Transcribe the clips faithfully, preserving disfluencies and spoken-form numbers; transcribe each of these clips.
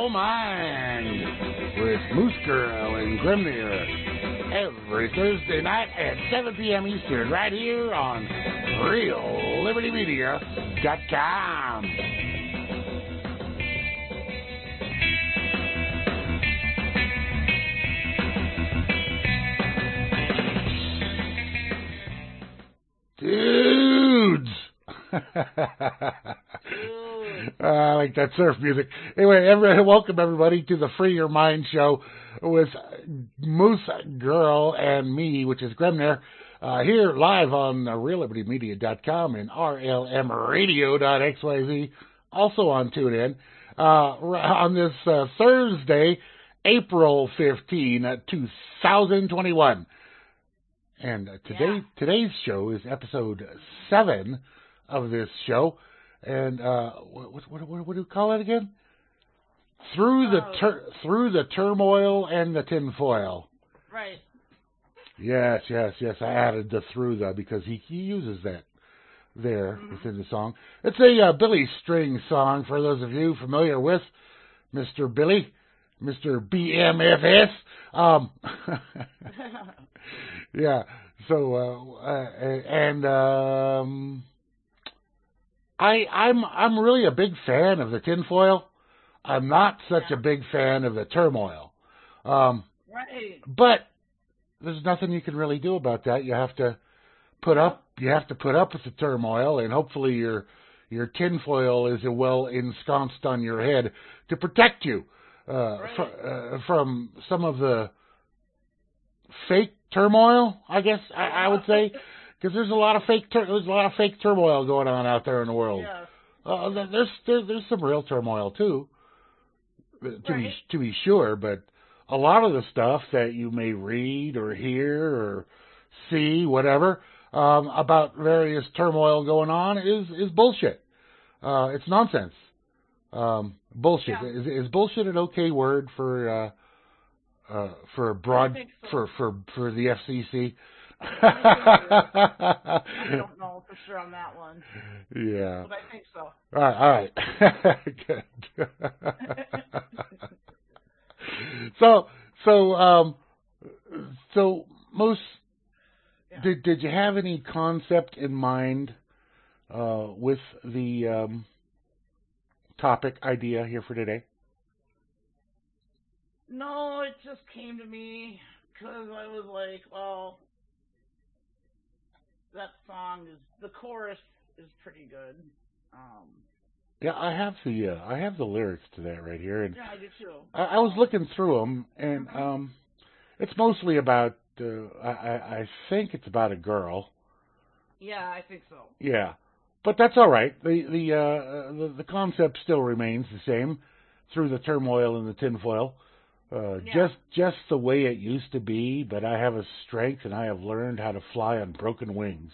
Your Mind with Moose Girl and Grimnir every Thursday night at seven p.m. Eastern right here on Real Liberty Media dot com. Dudes! I like that surf music. Anyway, everybody, welcome everybody to the Free Your Mind Show with Moose Girl and me, which is Grimnir, uh, here live on uh, Real Liberty Media dot com and R L M Radio dot X Y Z, also on TuneIn, uh, on this uh, Thursday, April fifteenth, two thousand twenty-one. And uh, today, yeah. today's show is episode seven of this show. And uh, what, what, what, what do you call it again? Through oh. the tur- through the turmoil and the tinfoil. Right. Yes, yes, yes. I added the through the because he, he uses that there mm-hmm. within the song. It's a uh, Billy String song for those of you familiar with Mister Billy, Mister B M F S. Um, yeah. So uh, uh, and. Um, I, I'm I'm really a big fan of the tinfoil. I'm not such yeah. a big fan of the turmoil. Um, right. But there's nothing you can really do about that. You have to put up. You have to put up with the turmoil, and hopefully your your tinfoil is well ensconced on your head to protect you uh, right. fr- uh, from some of the fake turmoil. I guess I, I would say. Because there's a lot of fake, tur- there's a lot of fake turmoil going on out there in the world. Yeah. Uh, there's there, there's some real turmoil too, to right. be to be sure. But a lot of the stuff that you may read or hear or see, whatever, um, about various turmoil going on is is bullshit. Uh, it's nonsense. Um, bullshit. Yeah. Is is bullshit an okay word for uh, uh, for broad so. for for for the F C C? I don't know for sure on that one. Yeah. But I think so. All right. All right. Good. so, so, um, so, Moose, yeah. did did you have any concept in mind uh, with the um, topic idea here for today? No, it just came to me because I was like, well, that song is, the chorus is pretty good. Um, yeah, I have the uh, I have the lyrics to that right here, and yeah, I do too. I, I was looking through them, and mm-hmm. um, it's mostly about. Uh, I, I think it's about a girl. Yeah, I think so. Yeah, but that's all right. The the uh, the, the concept still remains the same through the turmoil and the tinfoil. Uh, yeah. Just just the way it used to be, but I have a strength and I have learned how to fly on broken wings.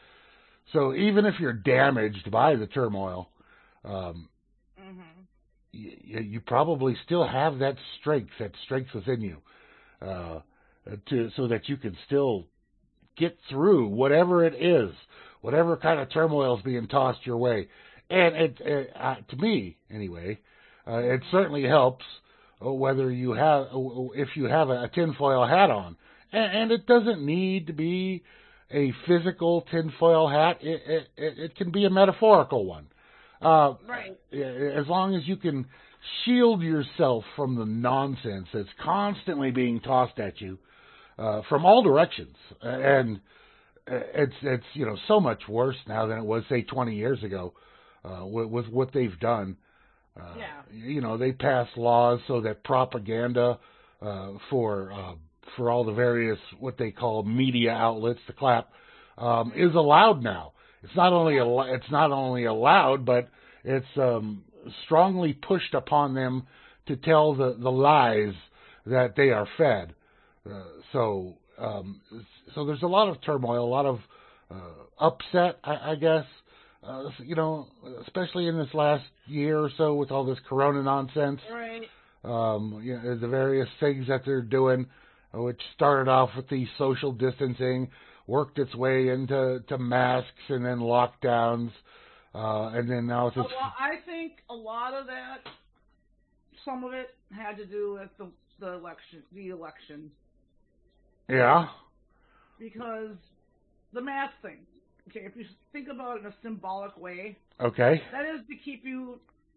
So even if you're damaged by the turmoil, um, mm-hmm. you, you probably still have that strength, that strength within you, uh, to so that you can still get through whatever it is, whatever kind of turmoil is being tossed your way. And it, it uh, to me, anyway, uh, it certainly helps. Whether you have, if you have a tinfoil hat on, and, and it doesn't need to be a physical tinfoil hat. It, it, it can be a metaphorical one. Uh, right. As long as you can shield yourself from the nonsense that's constantly being tossed at you uh, from all directions, and it's it's you know so much worse now than it was say twenty years ago uh, with, with what they've done. Uh, yeah. You know, they passed laws so that propaganda uh, for uh, for all the various what they call media outlets, the clap, um, is allowed now. It's not only al- it's not only allowed, but it's um, strongly pushed upon them to tell the, the lies that they are fed. Uh, so um, so there's a lot of turmoil, a lot of uh, upset, I, I guess. Uh, you know, especially in this last year or so with all this corona nonsense. Right. Um, you know, the various things that they're doing, which started off with the social distancing, worked its way into to masks and then lockdowns, uh, and then now it's. Well, I think a lot of that some of it had to do with the, the election, the election. Yeah. Because the mask thing. Okay, if you think about it in a symbolic way, Okay. that is to keep you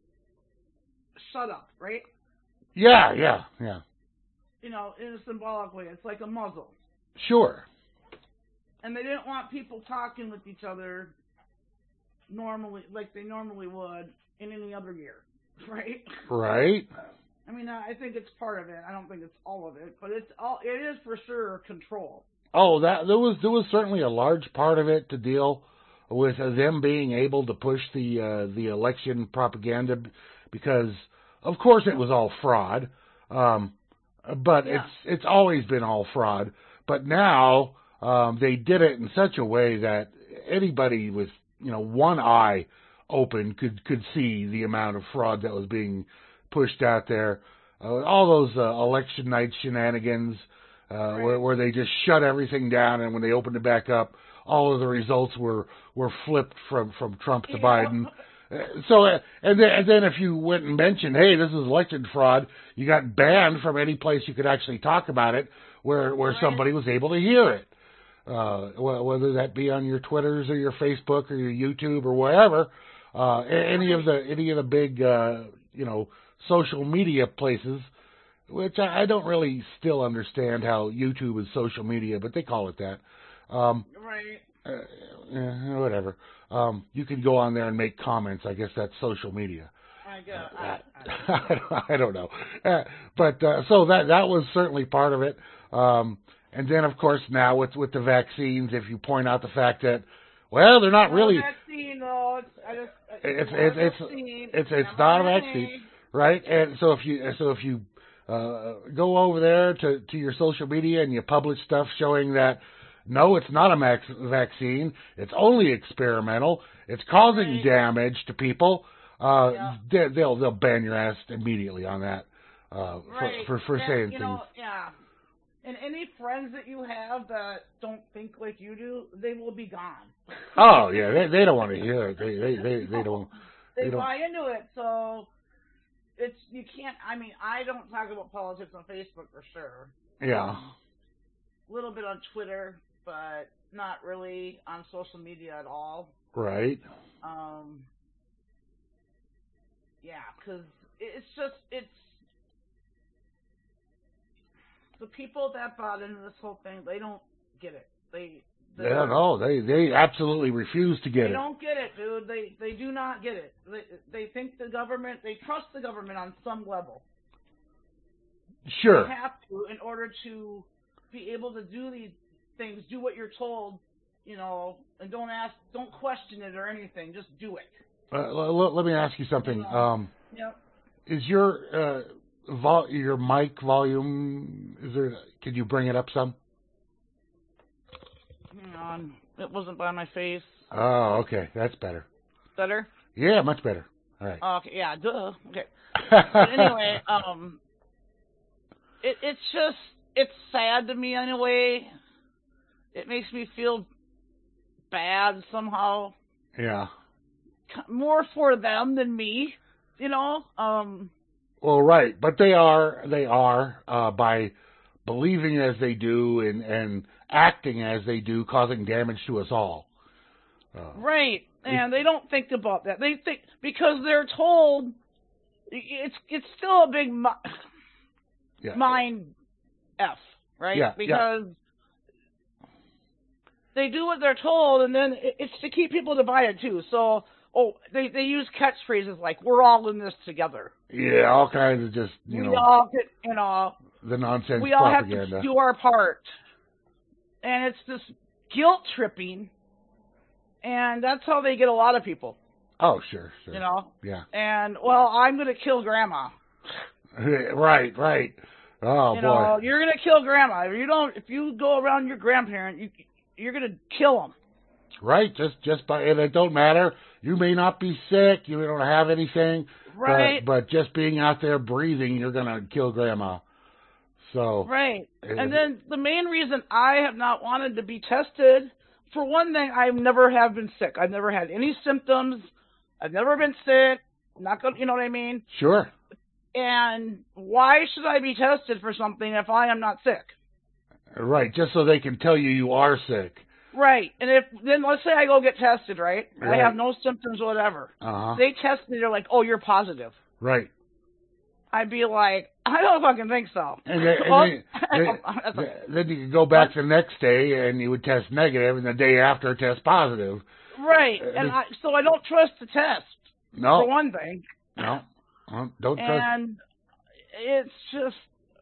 shut up, right? Yeah, yeah, yeah. You know, in a symbolic way. It's like a muzzle. Sure. And they didn't want people talking with each other normally, like they normally would in any other year, right? Right. I mean, I think it's part of it. I don't think it's all of it, but it's all. It is for sure control. Oh, that there was there was certainly a large part of it to deal with them being able to push the uh, the election propaganda, because of course it was all fraud, um, but Yeah. it's it's always been all fraud. But now um, they did it in such a way that anybody with you know one eye open could could see the amount of fraud that was being pushed out there. Uh, all those uh, election night shenanigans. Uh, Right. where, where they just shut everything down, and when they opened it back up, all of the results were, were flipped from, from Trump to Yeah. Biden. Uh, so, uh, and then, and then if you went and mentioned, hey, this is election fraud, you got banned from any place you could actually talk about it, where, where Right. somebody was able to hear it. Uh, wh- whether that be on your Twitters or your Facebook or your YouTube or wherever, uh, a- any of the, any of the big, uh, you know, social media places, which I, I don't really still understand how YouTube is social media, but they call it that. Um, Right. uh, eh, whatever. Um, you can go on there and make comments. I guess that's social media. I guess. Uh, I, I, don't, I don't know. Uh, but uh, so that that was certainly part of it. Um, and then, of course, now with with the vaccines, if you point out the fact that, well, they're not no really. vaccine, though. It's, I just, It's not it's a it's vaccine. it's it's M not a R N A. vaccine, right? And so if you so if you uh, go over there to to your social media and you publish stuff showing that no, it's not a max vaccine, it's only experimental, it's causing Right. damage to people, uh, Yeah. they, they'll they'll ban your ass immediately on that uh, Right. for for, for and, saying you things. know, yeah. And any friends that you have that don't think like you do, they will be gone. Oh yeah, they they don't want to hear it. They they they, they don't. They, They don't. buy into it, so it's you can't. I mean, I don't talk about politics on Facebook for sure. Yeah. A little bit on Twitter, but not really on social media at all. Right. Um. Yeah, because it's just it's the people that bought into this whole thing. They don't get it. They. They don't know. They they absolutely refuse to get They it. don't get it, dude. They they do not get it. They they think the government. They trust the government on some level. Sure. You have to in order to be able to do these things. Do what you're told, you know, and don't ask, don't question it or anything. Just do it. Uh, l- l- let me ask you something. Um, Yep. is your uh, vol- your mic volume? Is there? Could you bring it up some? Hang on. It wasn't by my face. Oh, okay, that's better. Better? Yeah, much better. All right. Okay. Yeah. Duh. Okay. But anyway, um, it it's just it's sad to me in a way. It makes me feel bad somehow. Yeah. More for them than me, you know. Um. Well, right, but they are they are uh, by believing as they do and and acting as they do, causing damage to us all. Uh, Right, and they don't think about that. They think because they're told it's it's still a big mi- yeah. mind f, right? Yeah, because they do what they're told, and then it- it's to keep people to buy it too. So, oh, they they use catchphrases like "We're all in this together." Yeah, all kinds of just you we know all get, you know, the nonsense we all propaganda. have to do our part, and it's this guilt tripping, and that's how they get a lot of people. Oh, sure, sure. You know. Yeah. And well, I'm gonna kill Grandma. Right, right. Oh you boy. know, you're gonna kill Grandma. If you don't, if you go around your grandparent, you you're gonna kill them. Right, just just by and it don't matter. You may not be sick, you don't have anything, Right. But, but just being out there breathing, you're gonna kill Grandma. So Right. uh, And then the main reason I have not wanted to be tested, for one thing, I never have been sick. I've never had any symptoms. I've never been sick. Not gonna, you know what I mean? Sure. And why should I be tested for something if I am not sick? Right, just so they can tell you you are sick. Right. And if then let's say I go get tested, right? Right. I have no symptoms or whatever. Uh-huh. They test me, they're like, "Oh, you're positive." Right. I'd be like, "I don't fucking think so." And then, and then, then, then you could go back the next day and you would test negative, and the day after test positive. Right. And I, so I don't trust the test. No. For one thing. No. Don't trust. And it's just,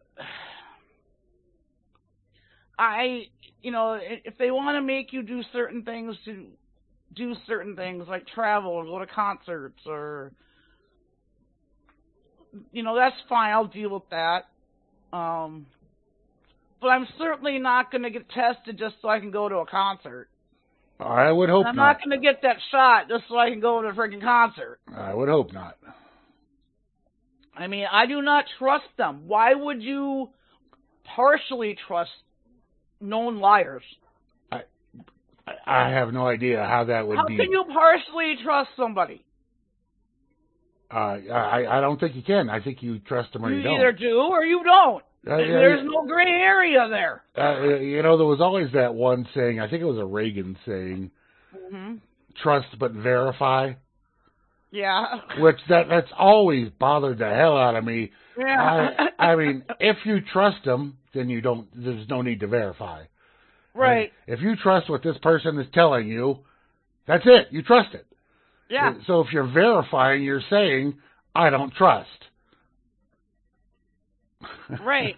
I, you know, if they want to make you do certain things to do certain things like travel or go to concerts or, you know, that's fine. I'll deal with that. Um, but I'm certainly not going to get tested just so I can go to a concert. I would hope I'm not. not going to get that shot just so I can go to a freaking concert. I would hope not. I mean, I do not trust them. Why would you partially trust known liars? I I have no idea how that would how be. How can you partially trust somebody? Uh, I I don't think you can. I think you trust them or you, you don't. You either do or you don't. Uh, There's yeah, no gray area there. Uh, you know, there was always that one saying, I think it was a Reagan saying, mm-hmm. trust but verify. Yeah. Which, that that's always bothered the hell out of me. Yeah. I, I mean, if you trust them, then you don't, there's no need to verify. Right. And if you trust what this person is telling you, that's it. You trust it. Yeah. So if you're verifying, you're saying, I don't trust. Right.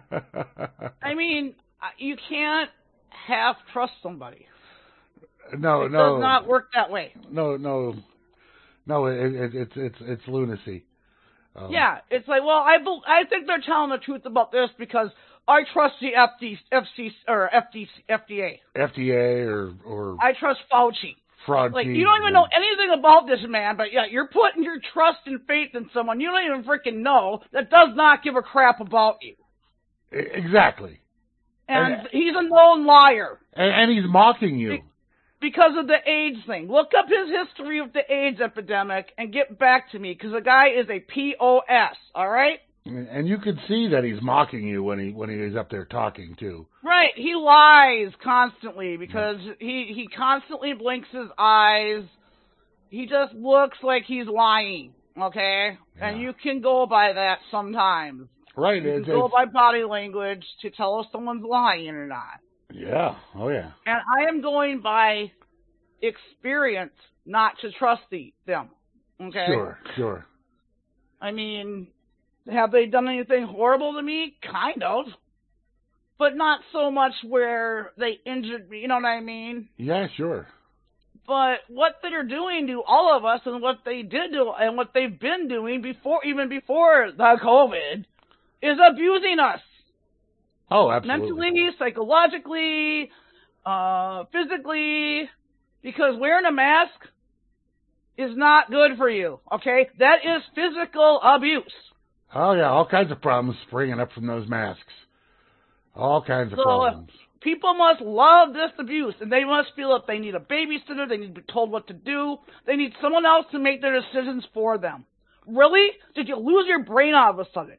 I mean, you can't half trust somebody. No, it no. It does not work that way. No, no. No, it, it, it's it's it's lunacy. Um, yeah, it's like, well, I I think they're telling the truth about this because I trust the F D, F C or F D, F D A. F D A or or I trust Fauci. Fraud. Like, you don't even know anything about this man, but yeah, you're putting your trust and faith in someone you don't even freaking know that does not give a crap about you. Exactly. And, and he's a known liar. And, and he's mocking you. Because of the AIDS thing. Look up his history of the AIDS epidemic and get back to me, because the guy is a P O S, all right? And you can see that he's mocking you when he when he's up there talking too. Right, he lies constantly because yeah. he he constantly blinks his eyes. He just looks like he's lying, okay? Yeah. And you can go by that sometimes. Right, you it's, can go it's, by body language to tell if someone's lying or not. Yeah, oh yeah. And I am going by experience, not to trust the, them. Okay. Sure, sure. I mean. Have they done anything horrible to me? Kind of. But not so much where they injured me, you know what I mean? Yeah, sure. But what they're doing to all of us and what they did do and what they've been doing before, even before the COVID, is abusing us. Oh, absolutely. Mentally, psychologically, uh, physically, because wearing a mask is not good for you, okay? That is physical abuse. Oh, yeah, all kinds of problems springing up from those masks. All kinds of so, problems. People must love this abuse, and they must feel that they need a babysitter, they need to be told what to do, they need someone else to make their decisions for them. Really? Did you lose your brain all of a sudden?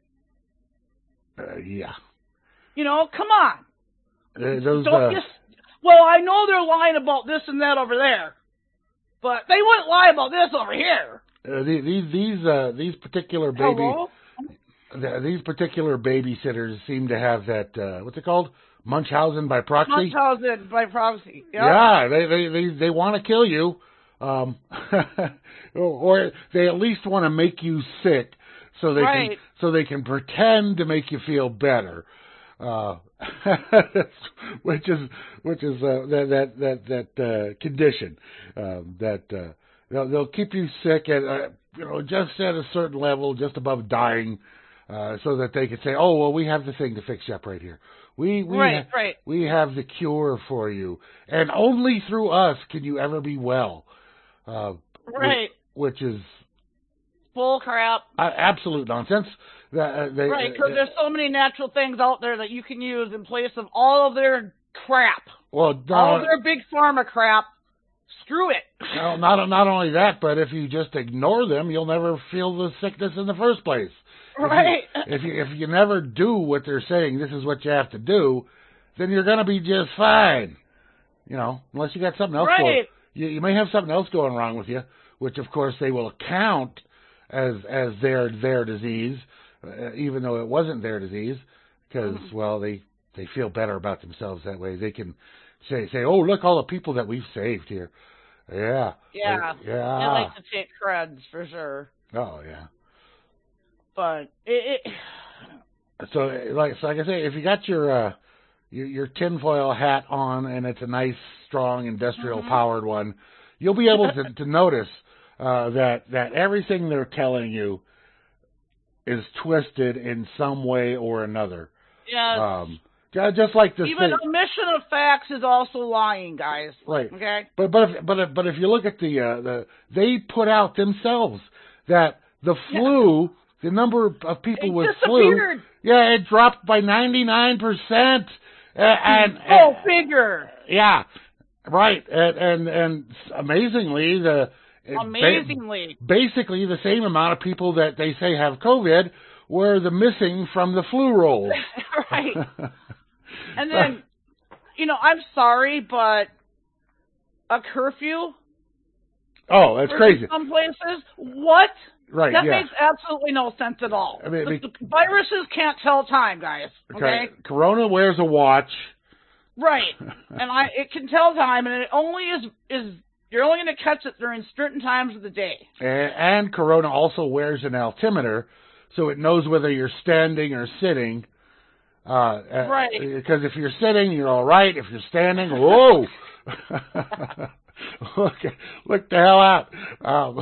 Uh, yeah. You know, come on. Uh, those, Don't uh, just, well, I know they're lying about this and that over there, but they wouldn't lie about this over here. Uh, these these uh, these particular baby... Hello? These particular babysitters seem to have that, uh, what's it called? Munchausen by proxy? Munchausen by proxy. Yep. Yeah, they they they, they want to kill you, um, or they at least want to make you sick so they right. can so they can pretend to make you feel better, uh, which is which is uh, that that that that uh, condition uh, that uh, they'll, they'll keep you sick at uh, you know just at a certain level, just above dying. Uh, so that they could say, "Oh, well, we have the thing to fix you up right here. We we right, ha- right. we have the cure for you, and only through us can you ever be well." Uh, right. Which, which is full crap. Uh, absolute nonsense. Uh, they, right, because uh, there's so many natural things out there that you can use in place of all of their crap. Well, no, all of their big pharma crap. Screw it. No, not not only that, but if you just ignore them, you'll never feel the sickness in the first place. Right. If you, if you if you never do what they're saying, this is what you have to do, then you're going to be just fine. You know, unless you got something else Right. going. You, you may have something else going wrong with you, which of course they will count as as their their disease, uh, even though it wasn't their disease, because mm-hmm. well they they feel better about themselves that way. They can say say, oh, look all the people that we've saved here. Yeah. Yeah. They, yeah. They like to take creds for sure. Oh yeah. But it, it so like so like I say, if you got your uh, your, your tinfoil hat on and it's a nice, strong, industrial mm-hmm. powered one, you'll be able to, to notice uh, that that everything they're telling you is twisted in some way or another. Yes. Um, just like this. Even thing. omission of facts is also lying, guys. Right. Okay. But but if, but if, but if you look at the uh, the they put out themselves that the flu, yeah. the number of people it with disappeared. flu, yeah, it dropped by ninety-nine percent. Uh, and oh, and, bigger. Yeah. Right. And and, and amazingly the amazingly ba- basically the same amount of people that they say have COVID were the missing from the flu rolls. Right. And then, you know, I'm sorry, but a curfew? Oh, that's crazy. Some places? What? Right, That yeah. makes absolutely no sense at all. I mean, the, the viruses can't tell time, guys. Okay? Corona wears a watch. Right. And I it can tell time, and it only is, is you're only going to catch it during certain times of the day. And, and Corona also wears an altimeter, so it knows whether you're standing or sitting. Uh, right. Because if you're sitting, you're all right. If you're standing, whoa! look, look the hell out. Um,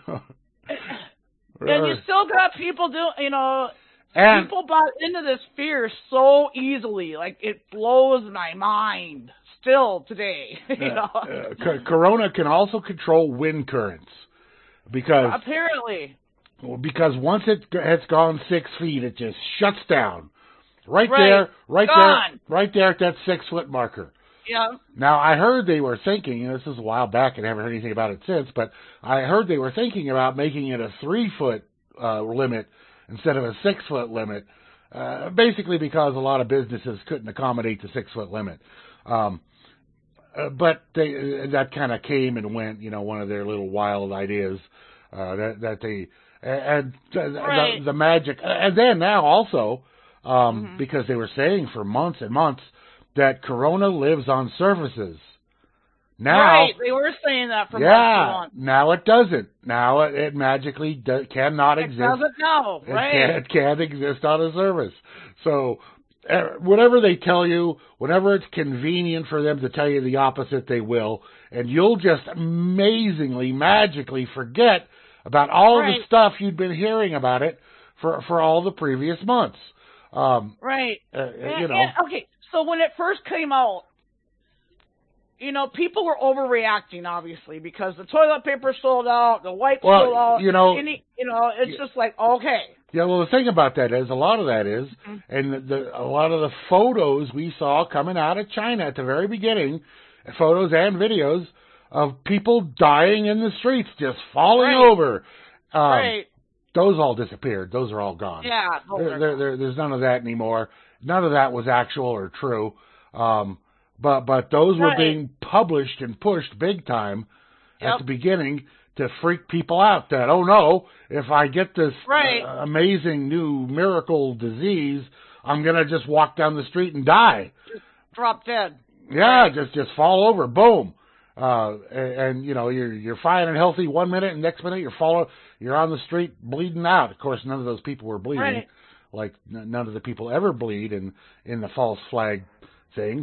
and you still got people do, you know, and, people bought into this fear so easily. Like, it blows my mind still today. You uh, know? uh, Corona can also control wind currents because apparently. Because once it has gone six feet, it just shuts down. Right, right. there, right Gone. there, right there at that six-foot marker. Yeah. Now, I heard they were thinking, and this is a while back and I haven't heard anything about it since, but I heard they were thinking about making it a three-foot uh, limit instead of a six-foot limit, uh, basically because a lot of businesses couldn't accommodate the six-foot limit. Um, uh, but they, that kind of came and went, you know, one of their little wild ideas uh, that, that they... And the, right. the, the magic... And then now also... Um, mm-hmm. because they were saying for months and months that Corona lives on surfaces. Now, right, they were saying that for yeah, months and months. Now it doesn't. Now it, it magically do, cannot it exist. It doesn't now, it right? Can't, it can't exist on a surface. So, uh, whatever they tell you, whenever it's convenient for them to tell you the opposite, they will. And you'll just amazingly, magically forget about all right. the stuff you'd been hearing about it for, for all the previous months. Um, right. Uh, and, you know. And, okay, so when it first came out, you know, people were overreacting, obviously, because the toilet paper sold out, the wipes well, sold out. You know, any, you know, it's just like, okay. Yeah, well, the thing about that is, a lot of that is, mm-hmm. and the, the, a lot of the photos we saw coming out of China at the very beginning, photos and videos of people dying in the streets, just falling right. over. Um, right. Those all disappeared. Those are all gone. Yeah. There, there, there, there's none of that anymore. None of that was actual or true. Um, but but those right. were being published and pushed big time yep. at the beginning to freak people out that, oh no, if I get this right. uh, amazing new miracle disease, I'm going to just walk down the street and die. Just drop dead. Yeah, right. just just fall over, boom. Uh, and, and, you know, you're, you're fine and healthy one minute, and next minute you're falling, you're on the street bleeding out. Of course, none of those people were bleeding. Right. Like, n- none of the people ever bleed in, in the false flag things.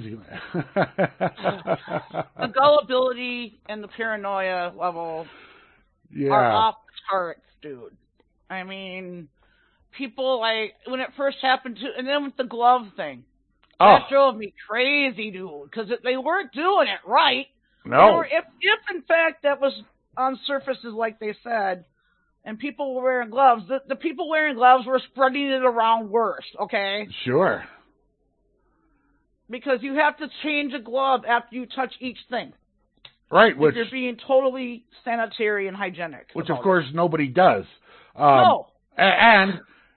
The gullibility and the paranoia level yeah. are off the charts, dude. I mean, people, like, when it first happened to, and then with the glove thing, oh. that drove me crazy, dude, because they weren't doing it right. No. Or if, if, in fact, that was on surfaces like they said, and people were wearing gloves, the, the people wearing gloves were spreading it around worse, okay? Sure. Because you have to change a glove after you touch each thing. Right, if which... you're being totally sanitary and hygienic. Which, of course, it. nobody does. Um, no. And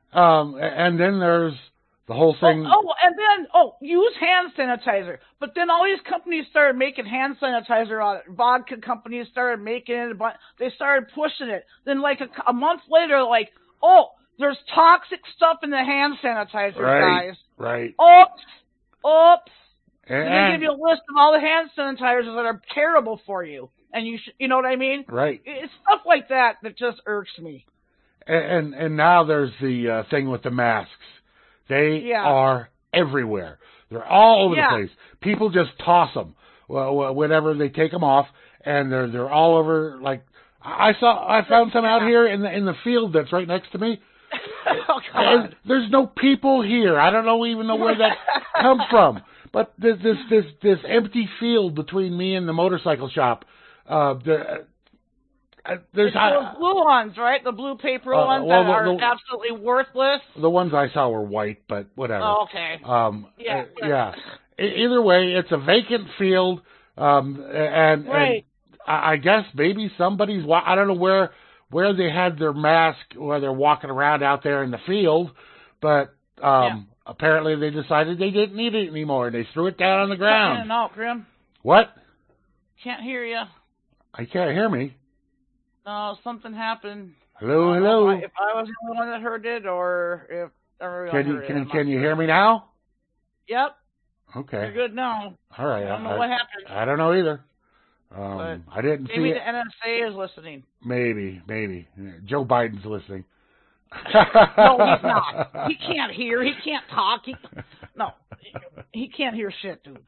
Um, and then there's the whole thing. Oh, oh, and then, oh, use hand sanitizer. But then all these companies started making hand sanitizer on it. Vodka companies started making it, but they started pushing it. Then, like, a, a month later, like, oh, there's toxic stuff in the hand sanitizer, right, guys. Right. Oops. Oops. And, And they give you a list of all the hand sanitizers that are terrible for you. And you should, you know what I mean? Right. It's stuff like that that just irks me. And, and, and now there's the uh, thing with the masks. They Yeah. are everywhere. They're all over Yeah. the place. People just toss them well, whenever they take them off, and they're they're all over. Like I saw, I found some out Yeah. here in the in the field that's right next to me. Oh, God. And there's no people here. I don't know even know where that come from. But there's this this this empty field between me and the motorcycle shop. Uh, the, uh, there's It's those blue ones, right? The blue paper Uh, ones well, that are the- absolutely worthless. the ones I saw were white, but whatever. Oh, okay. Um, Yeah. uh, yeah. E- Either way, it's a vacant field, um, and, Right. and I I guess maybe somebody's. wa- I don't know where where they had their mask, where they're walking around out there in the field, but um, apparently they decided they didn't need it anymore, and they threw it down on the ground. No, Grim. What? Can't hear you. I can't hear me. No, something happened. Hello, I don't know hello. If I, if I was the only one that heard it, or if everyone Can you heard it. can I'm can not you sure. hear me now? Yep. Okay. You're good now. All right. I don't know I, what happened. I don't know either. Um, I didn't see Maybe it. the N S A is listening. Maybe, maybe. Joe Biden's listening. No, he's not. He can't hear. He can't talk. He, no, he can't hear shit, dude.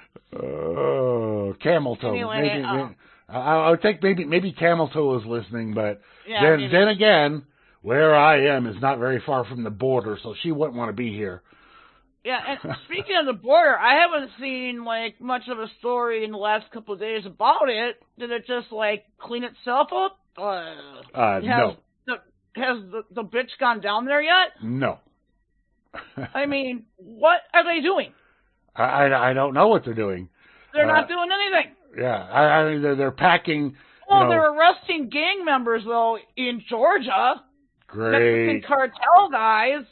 Oh, Camel Toe. Anyway, maybe, um, maybe I, I would think maybe maybe Camel Toe is listening, but Yeah, then maybe. then again, where I am is not very far from the border, so she wouldn't want to be here. Yeah, and speaking of the border, I haven't seen like much of a story in the last couple of days about it. Did it just like clean itself up? Uh, Uh, has no, the, has the, the bitch gone down there yet? no. I mean, what are they doing? I, I I don't know what they're doing. They're Uh, not doing anything. Yeah, I, I mean they're, they're packing. Well, you know, they're arresting gang members though in Georgia. great. Mexican cartel guys.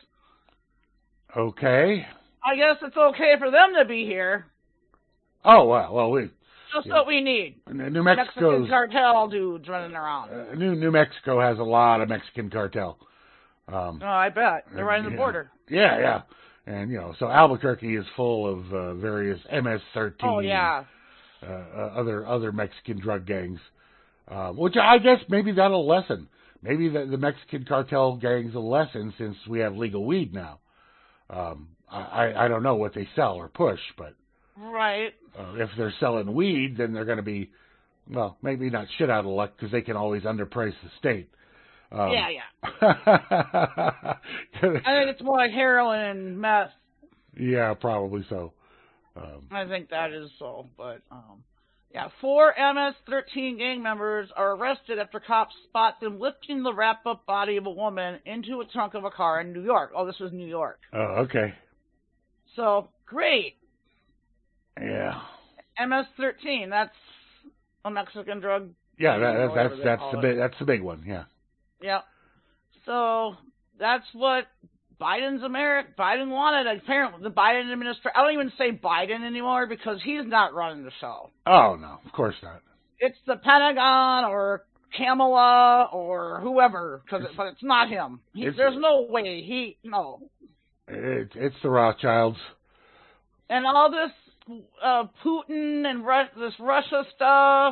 Okay. I guess it's okay for them to be here. Oh well, well we Just Yeah. what we need. New Mexican Mexico's cartel dudes running around. uh, New New Mexico has a lot of Mexican cartel. Um, Oh, I bet. They're right on the yeah. border. Yeah, yeah, and you know, so Albuquerque is full of uh, various M S thirteen. Oh, yeah. Uh, uh, other other Mexican drug gangs, uh, which I guess maybe that'll lessen. Maybe the, the Mexican cartel gangs will lessen since we have legal weed now. Um, I, I I don't know what they sell or push, but Right. uh, if they're selling weed, then they're going to be, well, maybe not shit out of luck because they can always underprice the state. Um, Yeah, yeah. I think it's more like heroin and meth. yeah, probably so. Um, I think that is so. But, um, yeah, four M S thirteen gang members are arrested after cops spot them lifting the wrapped-up body of a woman into a trunk of a car in New York. Oh, this was New York. oh, okay. So, great. Yeah. M S thirteen, that's a Mexican drug. Yeah, that, or that, whatever that's they that's call the it. big that's the big one. Yeah. Yep. So that's what Biden's America. Biden wanted. Apparently, the Biden administration. I don't even say Biden anymore because he's not running the show. Oh no, of course not. It's the Pentagon or Kamala or whoever. Cause it, but it's not him. He, It's- there's no way he no. It's it's the Rothschilds. And all this uh, Putin and Ru- this Russia stuff.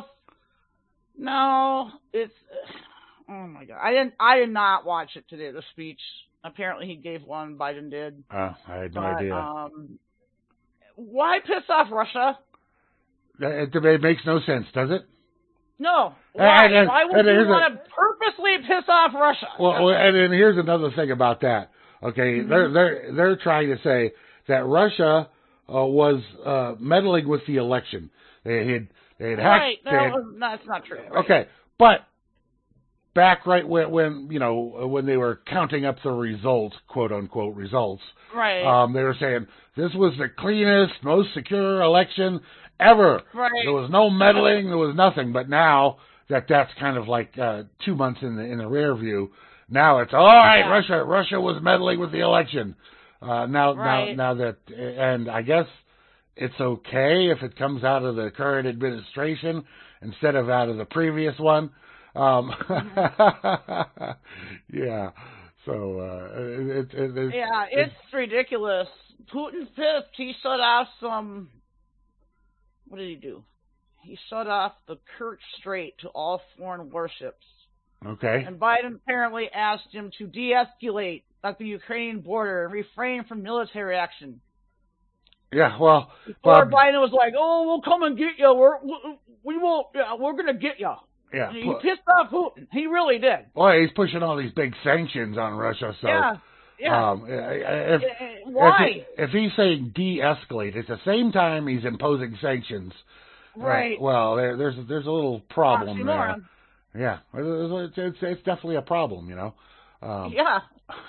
No, it's. Oh my God! I didn't. I did not watch it today. The speech. Apparently, he gave one. Biden did. Uh, I had no But, idea. Um, why piss off Russia? It, it makes no sense, does it? No. Why? And- and- why would and you here's a- want to purposely piss off Russia? Well, well, and then here's another thing about that. Okay, Mm-hmm. they're they're they're trying to say that Russia uh, was uh, meddling with the election. They had they had hacked. right. they That had- was, that's not true. Right. Okay, but back right when, when you know when they were counting up the results, quote unquote results, Right. um, they were saying this was the cleanest, most secure election ever. Right. There was no meddling, there was nothing. But now that that's kind of like uh, two months in the in the rear view, Now it's all right. Yeah. Russia, Russia was meddling with the election. Uh, now, Right. now, now that, and I guess it's okay if it comes out of the current administration instead of out of the previous one. Um, mm-hmm. Yeah. So uh, it, it, it, yeah, it's it, ridiculous. Putin pissed. He shut off some. What did he do? He shut off the Kerch Strait to all foreign warships. Okay. And Biden apparently asked him to de-escalate at the Ukrainian border and refrain from military action. Yeah, well, Before Bob, Biden was like, "Oh, we'll come and get you. We're we won't. Yeah, we're gonna get you." Yeah, he pissed off Putin. He really did. Well, he's pushing all these big sanctions on Russia. So yeah, yeah. Um, if, Why? If, he, if he's saying de-escalate, at the same time he's imposing sanctions. Right. Uh, well, there, there's there's a little problem there. Oxymoron. Yeah, it's, it's it's definitely a problem, you know. Um, yeah.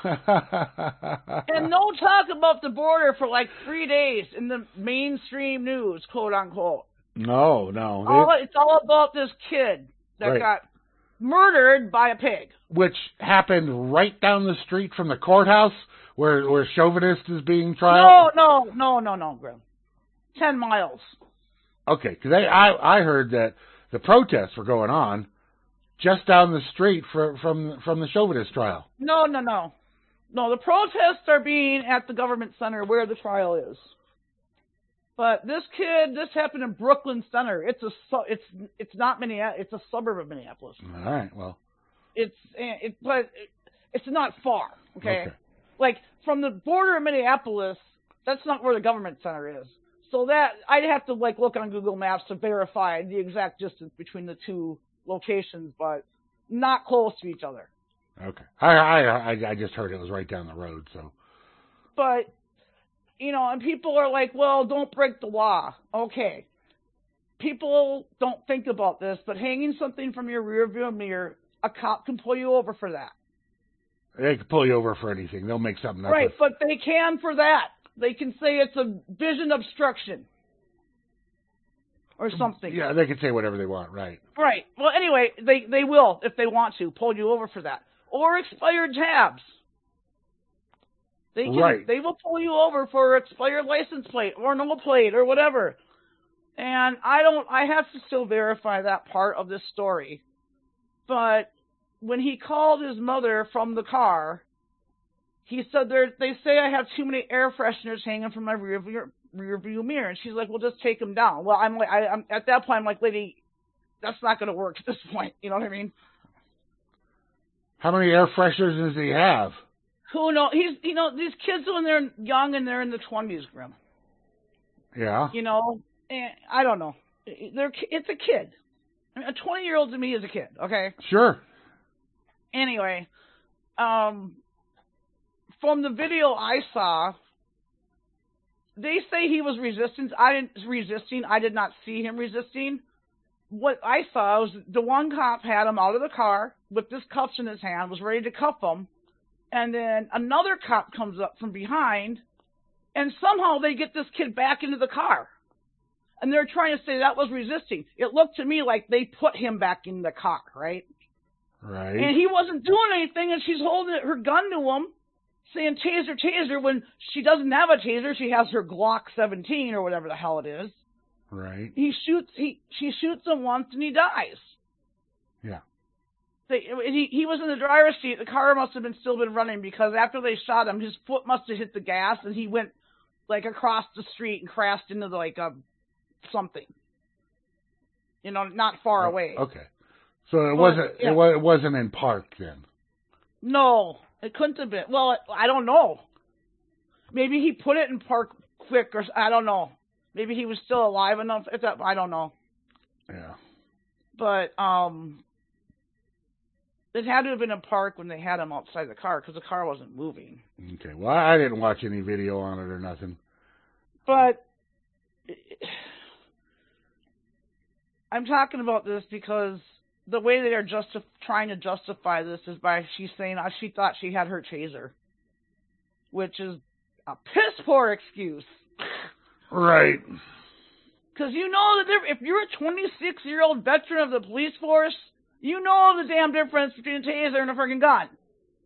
And no talk about the border for like three days in the mainstream news, quote unquote. No, no. All, it's all about this kid that right. got murdered by a pig. Which happened right down the street from the courthouse where where Chauvinist is being tried. No, no, no, no, no, Grim. Ten miles. Okay, because I I heard that the protests were going on just down the street from from from the Chauvinist trial. No, no, no, no. The protests are being at the government center where the trial is. But this kid, this happened in Brooklyn Center. It's a it's it's not Minneapolis. It's a suburb of Minneapolis. All right, well, it's it, but it's not far. Okay? okay, like from the border of Minneapolis, that's not where the government center is. So that I'd have to like look on Google Maps to verify the exact distance between the two locations, but not close to each other. Okay, I I I just heard it was right down the road. So, but you know, and people are like, well, don't break the law. Okay, people don't think about this, but hanging something from your rearview mirror, a cop can pull you over for that. They can pull you over for anything. They'll make something up. Right, with... but they can for that. They can say it's a vision obstruction or something. Yeah, they can say whatever they want, right? Right. Well, anyway, they, they will, if they want to, pull you over for that. Or expired tabs. They can, right. They will pull you over for expired license plate or no plate or whatever. And I don't, I have to still verify that part of this story. But when he called his mother from the car, he said, they say I have too many air fresheners hanging from my rear view, rear view mirror. And she's like, well, just take them down. Well, I'm like, I, I'm at that point, I'm like, lady, that's not going to work at this point. You know what I mean? How many air fresheners does he have? Who knows? He's, you know, these kids when they're young and they're in the twenties, Grim. Yeah. You know, and I don't know. They're, it's a kid. I mean, a twenty-year-old to me is a kid, okay? Sure. Anyway, um... from the video I saw, they say he was resisting. I didn't resisting. I did not see him resisting. What I saw was the one cop had him out of the car with this cuffs in his hand, was ready to cuff him, and then another cop comes up from behind, and somehow they get this kid back into the car, and they're trying to say that was resisting. It looked to me like they put him back in the car, right? Right. And he wasn't doing anything, and she's holding her gun to him, saying taser, taser, when she doesn't have a taser. She has her Glock seventeen or whatever the hell it is. Right. He shoots, he, she shoots him once and he dies. Yeah. They, he, he was in the driver's seat. The car must have been still been running because after they shot him, his foot must have hit the gas and he went like across the street and crashed into the, like a, something. You know, not far oh, away. Okay. So it but, wasn't, yeah. it, was, it wasn't in park then? No. It couldn't have been. Well, I don't know. Maybe he put it in park quick, or I don't know. Maybe he was still alive enough. If that, I don't know. Yeah. But um, it had to have been in park when they had him outside the car because the car wasn't moving. Okay. Well, I didn't watch any video on it or nothing. But I'm talking about this because the way they are justif- trying to justify this is by she's saying uh, she thought she had her taser, which is a piss poor excuse. Right. Because you know that if you're a twenty-six-year-old veteran of the police force, you know the damn difference between a taser and a freaking gun.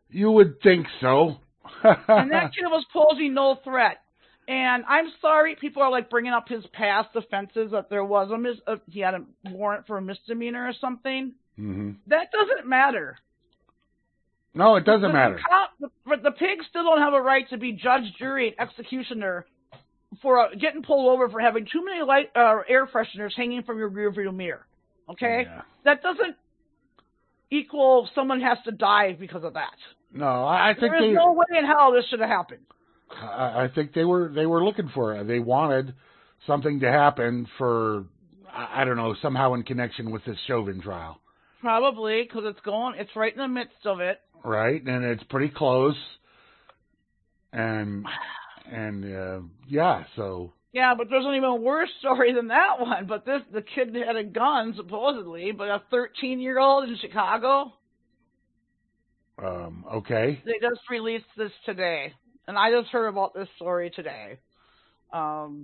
You would think so. And that kid was posing no threat. And I'm sorry, people are like bringing up his past offenses, that there was a mis- uh, he had a warrant for a misdemeanor or something. Mm-hmm. That doesn't matter. No, it doesn't the, matter. The cop, the, but the pigs still don't have a right to be judge, jury, and executioner for uh, getting pulled over for having too many light uh, air fresheners hanging from your rearview mirror. Okay, Yeah. That doesn't equal someone has to die because of that. No, I, I think there is they, no way in hell this should have happened. I, I think they were they were looking for it. They wanted something to happen for, I, I don't know, somehow in connection with this Chauvin trial. Probably, because it's going, it's right in the midst of it. Right, and it's pretty close. And, and, uh, yeah, so. Yeah, but there's an even worse story than that one. But this, the kid had a gun, supposedly, but a thirteen-year-old in Chicago. Um, okay. They just released this today. And I just heard about this story today. Um,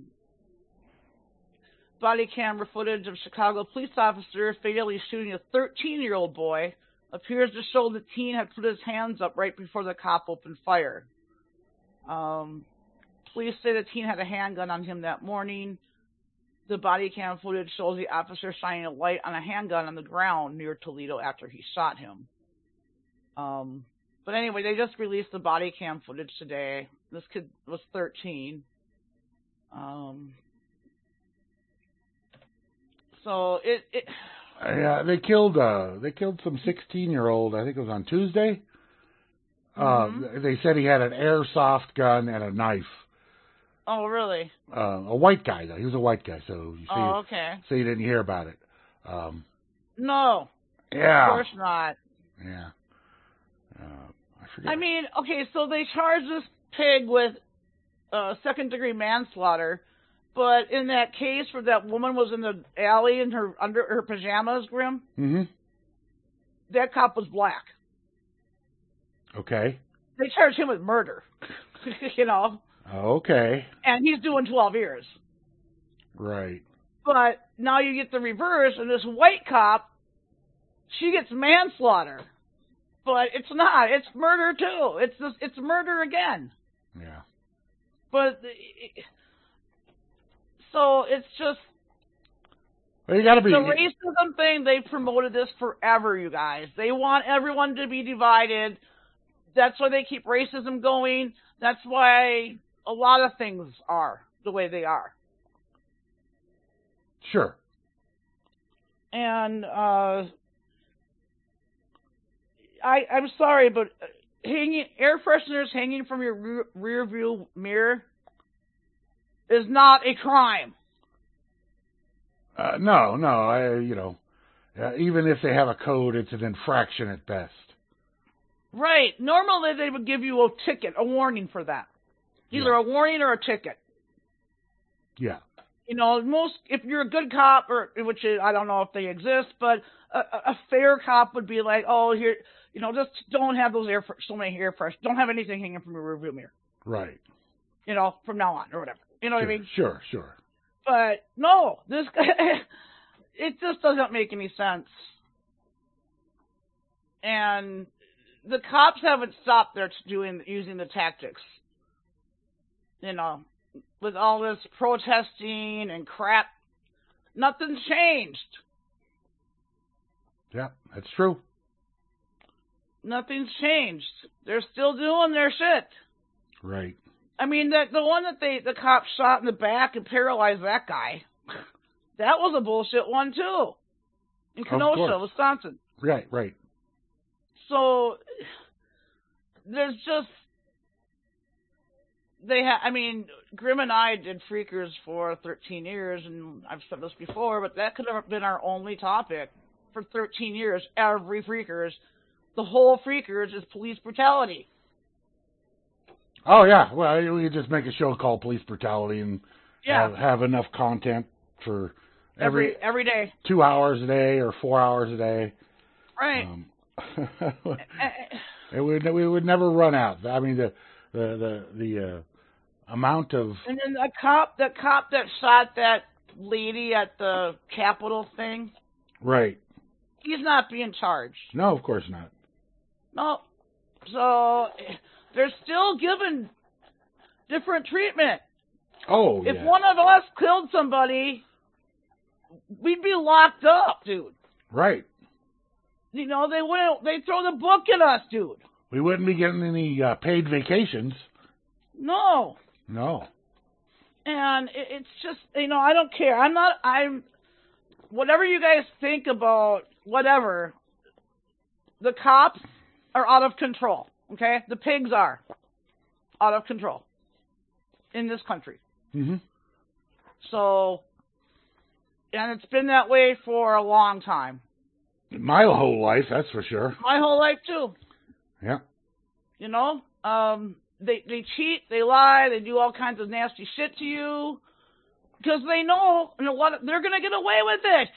body camera footage of Chicago police officer fatally shooting a thirteen-year-old boy appears to show the teen had put his hands up right before the cop opened fire. Um, police say the teen had a handgun on him that morning. The body cam footage shows the officer shining a light on a handgun on the ground near Toledo after he shot him. Um, but anyway, they just released the body cam footage today. This kid was thirteen. Um, so it, it Yeah, they killed uh they killed some sixteen year old. I think it was on Tuesday. mm-hmm. Uh, they said he had an airsoft gun and a knife. Oh, really? Uh, a white guy though. He was a white guy, so you see, Oh, okay. So you didn't hear about it. Um, no. Yeah. Of course not. Yeah. Uh, I forget. I mean, okay, so they charged this pig with uh, second degree manslaughter, but in that case where that woman was in the alley in her under her pajamas, Grim, mm-hmm. that cop was black. Okay. They charged him with murder, you know. Okay. And he's doing twelve years. Right. But now you get the reverse, and this white cop, she gets manslaughter. But it's not. It's murder, too. It's just, it's murder again. Yeah. But, so it's just, well, you gotta be. The racism thing, they promoted this forever, you guys. They want everyone to be divided. That's why they keep racism going. That's why a lot of things are the way they are. Sure. And uh, I, I'm sorry, but hanging air fresheners hanging from your rear, rear view mirror is not a crime. Uh, no, no. I, you know, uh, even if they have a code, it's an infraction at best. Right. Normally, they would give you a ticket, a warning for that. Either Yeah. a warning or a ticket. Yeah. You know, most, if you're a good cop, or which is, I don't know if they exist, but a, a fair cop would be like, oh, here, you know, just don't have those air, so many air fresh, don't have anything hanging from your rearview mirror. Right. You know, from now on, or whatever. You know sure, what I mean? Sure, sure. But, no, this guy, it just doesn't make any sense. And the cops haven't stopped there doing, using the tactics. You know, with all this protesting and crap, nothing's changed. Yeah, that's true. Nothing's changed. They're still doing their shit. Right. I mean, that the one that they the cops shot in the back and paralyzed that guy, that was a bullshit one too, in Kenosha, Wisconsin. Right, right. So there's just they ha- I mean, Grim and I did Freakers for thirteen years, and I've said this before, but that could have been our only topic for thirteen years. Every Freakers, the whole Freakers is police brutality. Oh, yeah. Well, we just make a show called Police Brutality and yeah. have, have enough content for every, every every day. Two hours a day or four hours a day. Right. Um, it would, we would never run out. I mean, the the the, the uh, amount of... And then the cop, the cop that shot that lady at the Capitol thing. Right. He's not being charged. No, of course not. No. So they're still given different treatment. Oh, If yeah. one of us killed somebody, we'd be locked up, dude. Right. You know, they wouldn't. They throw the book at us, dude. We wouldn't be getting any uh, paid vacations. No. No. And it, it's just, you know, I don't care. I'm not. I'm. Whatever you guys think about, whatever. The cops are out of control. Okay, the pigs are out of control in this country. Mm-hmm. So, and it's been that way for a long time. My whole life, that's for sure. My whole life too. Yeah. You know, um, they they cheat, they lie, they do all kinds of nasty shit to you because they know, you know what, they're gonna get away with it.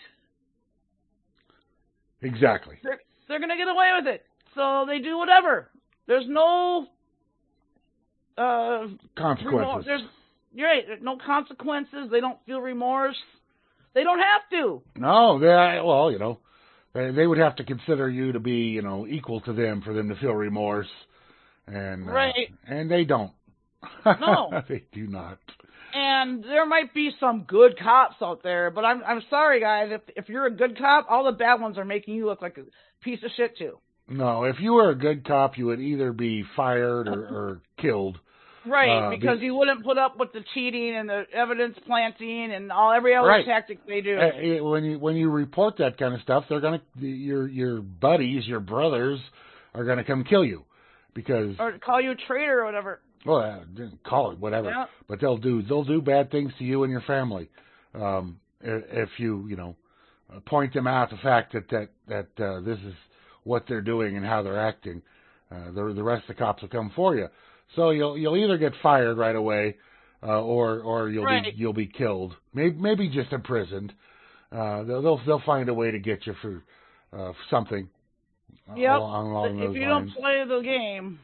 Exactly. They're they're gonna get away with it, so they do whatever. There's no uh, Consequences. remorse. There's you're right. There's no consequences. They don't feel remorse. They don't have to. No, they well, you know, they, they would have to consider you to be, you know, equal to them for them to feel remorse, and uh, Right. and they don't. No. They do not. And there might be some good cops out there, but I'm I'm sorry, guys. If if you're a good cop, all the bad ones are making you look like a piece of shit too. No, if you were a good cop, you would either be fired or, or killed. Right, Uh, because be- you wouldn't put up with the cheating and the evidence planting and all every other Right. tactic they do. Uh, when you when you report that kind of stuff, they're gonna your your buddies, your brothers, are gonna come kill you because Or call you a traitor or whatever. well, uh, call it whatever, Yeah. but they'll do they'll do bad things to you and your family um, if, if you you know point them out the fact that that that uh, this is what they're doing and how they're acting. Uh, the the rest of the cops will come for you. So you'll you'll either get fired right away, uh, or or you'll Right. be you'll be killed. Maybe maybe just imprisoned. Uh, they'll they'll they'll find a way to get you for uh, something. Yep. Along, along If those you lines. don't play the game,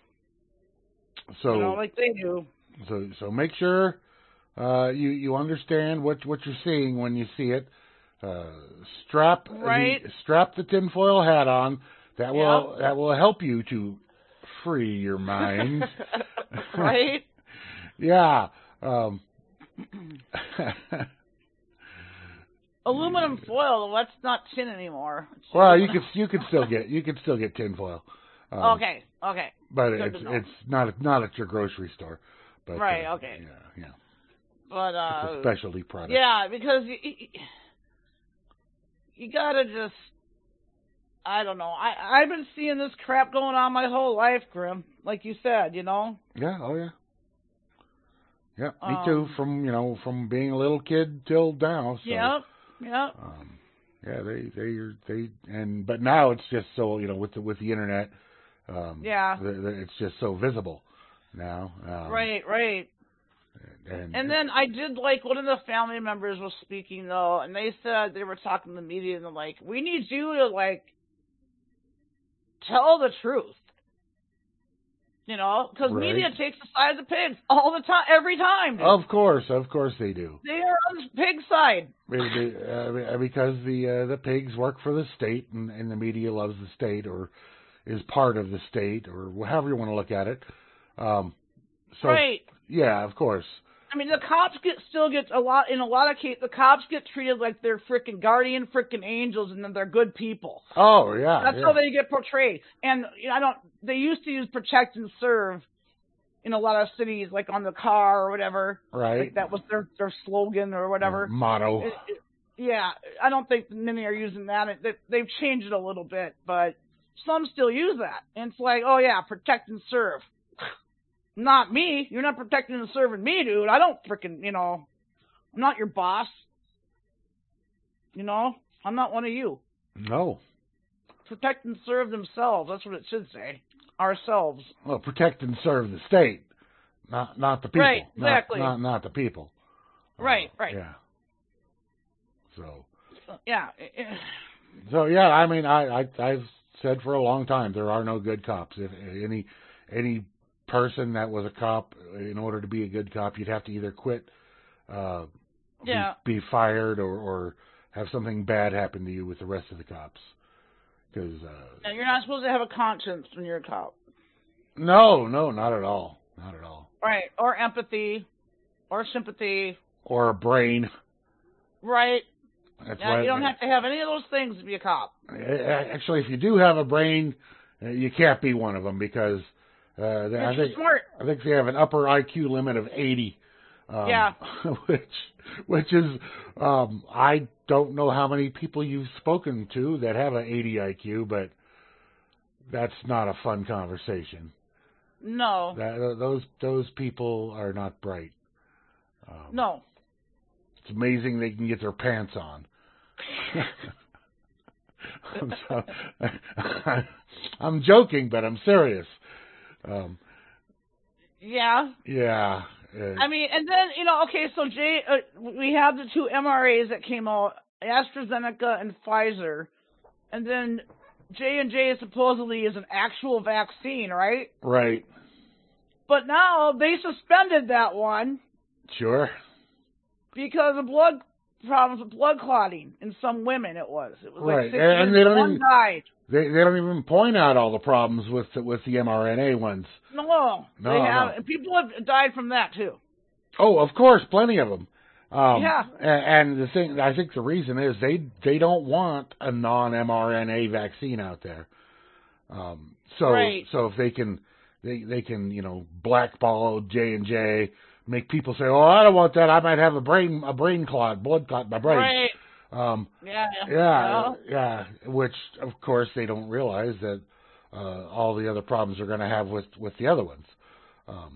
So you know, like they do. so so make sure uh, you you understand what what you're seeing when you see it. Uh, strap Right. the strap the tinfoil hat on. That will Yep. that will help you to free your mind. Right? Yeah. Um, Aluminum foil, well, that's not tin anymore. It's well, you aluminum. could you could still get you could still get tinfoil. Um, Okay, okay. but Good it's to know. it's not not at your grocery store. But, Right, uh, okay. Yeah, yeah. But, uh... It's a specialty product. yeah, because you, you, you gotta just... I don't know. I, I've been seeing this crap going on my whole life, Grim. Like you said, you know? Yeah. Oh yeah. Yeah. Me Um, too. From you know from being a little kid till now. So, Yep, yep. Um, yeah. They they are they and but now it's just so you know with the with the internet. Um, Yeah. the, the, it's just so visible now. Um, Right, right. And, And then I did like one of the family members was speaking though, and they said they were talking to the media and they're like, we need you to like tell the truth. You know, because Right. media takes the side of the pigs all the time, every time. Dude. of course, of course they do. They are on the pig side. Maybe, uh, because the uh, the pigs work for the state, and, and the media loves the state, or is part of the state, or however you want to look at it. Um, so, Right. yeah, of course. I mean, the cops get still get a lot in a lot of cases. The cops get treated like they're freaking guardian, freaking angels, and then they're good people. Oh, yeah. That's yeah. how they get portrayed. And you know, I don't. They used to use protect and serve in a lot of cities, like on the car or whatever. Right. Like that was their their slogan or whatever. Motto. It- it- yeah, I don't think many are using that. It, they, they've changed it a little bit, but some still use that. And it's like, oh yeah, protect and serve. Not me. You're not protecting and serving me, dude. I don't freaking, you know, I'm not your boss. You know, I'm not one of you. No. Protect and serve themselves. That's what it should say. Ourselves. Well, protect and serve the state, not not the people. Right, Not- exactly. Not not, the people. Right, Uh, right. Yeah. So. Yeah. So yeah, I mean, I, I I've said for a long time there are no good cops. If any any person that was a cop, in order to be a good cop, you'd have to either quit, uh, Yeah. be, be fired, or, or have something bad happen to you with the rest of the cops. Because uh, And you're not supposed to have a conscience when you're a cop. No, no, not at all. Not at all. Right. Or empathy. Or sympathy. Or a brain. Right. That's Yeah, why you don't have to have any of those things to be a cop. Actually, if you do have a brain, uh, you can't be one of them because uh, they, I think smart. I think they have an upper I Q limit of eighty. Um, yeah. Which, which is, um, I don't know how many people you've spoken to that have an eighty I Q, but that's not a fun conversation. No. That, those those people are not bright. Um, no. It's amazing they can get their pants on. I'm, so, I'm joking, but I'm serious. Um, yeah. Yeah. Uh, I mean, and then, you know, okay, so Jay, uh, we have the two M R As that came out, AstraZeneca and Pfizer, and then J and J supposedly is an actual vaccine, right? Right. But now they suspended that one. Sure. Because of blood problems with blood clotting in some women, it was. It was right. like six and, and years, they don't one even, died. They they don't even point out all the problems with the, with the mRNA ones. No, no, they have. no. People have died from that too. Oh, of course, plenty of them. Um, yeah. And, and the thing, I think the reason is they they don't want a non-mRNA vaccine out there. Um, so right. so if they can they they can you know blackball J and J, make people say, oh, I don't want that. I might have a brain a brain clot, blood clot in my brain. Right. Um, yeah, yeah, yeah, which of course they don't realize that uh, all the other problems they're going to have with, with the other ones. Um,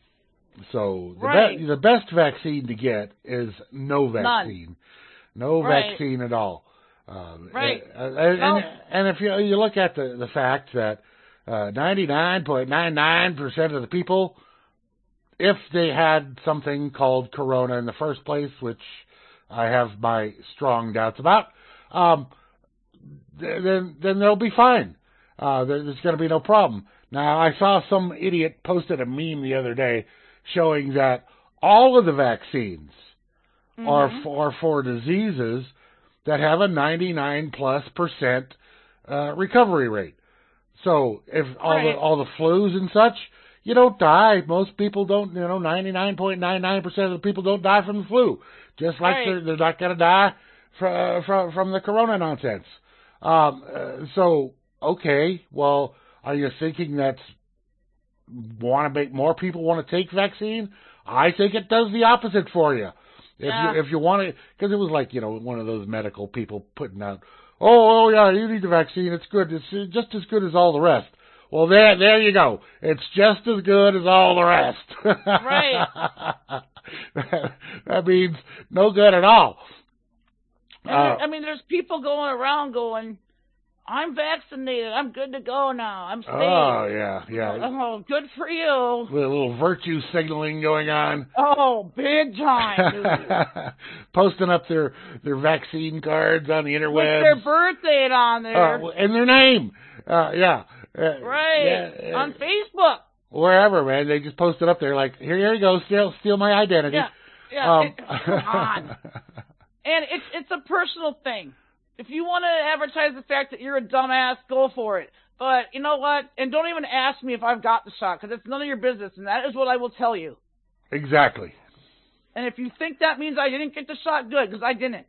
so the, right. be- the best vaccine to get is no vaccine, None. no right. vaccine at all. Um, right. And, and, no. and if you you look at the the fact that uh, ninety-nine point nine nine percent of the people, if they had something called corona in the first place, which I have my strong doubts about, um, then then they'll be fine. Uh, there's going to be no problem. Now, I saw some idiot posted a meme the other day showing that all of the vaccines mm-hmm. are for, for diseases that have a ninety-nine plus percent uh, recovery rate. So if all right. the all the flus and such, you don't die. Most people don't, you know, ninety-nine point nine nine percent of the people don't die from the flu. Just like right. they're, they're not going to die from, from, from the corona nonsense. Um, uh, so, okay, well, are you thinking that want to make more people want to take vaccine? I think it does the opposite for you. If yeah. you if you want to, because it was like, you know, one of those medical people putting out, oh, oh yeah, you need the vaccine. It's good. It's just as good as all the rest. Well, there, there you go. It's just as good as all the rest. Right. that, that means no good at all. And uh, there, I mean, there's people going around going, I'm vaccinated. I'm good to go now. I'm safe. Oh, yeah, yeah. Oh, good for you. With a little virtue signaling going on. Oh, big time. Posting up their, their vaccine cards on the interwebs. With their birth date on there. Uh, and their name. Uh, yeah. Uh, right. Yeah, uh, on Facebook. Wherever, man. They just post it up there like, here, here you go. Steal, steal my identity. Yeah. Yeah. Um, it, come on. And it's it's a personal thing. If you want to advertise the fact that you're a dumbass, go for it. But you know what? And don't even ask me if I've got the shot, because it's none of your business, and that is what I will tell you. Exactly. And if you think that means I didn't get the shot, good, because I didn't.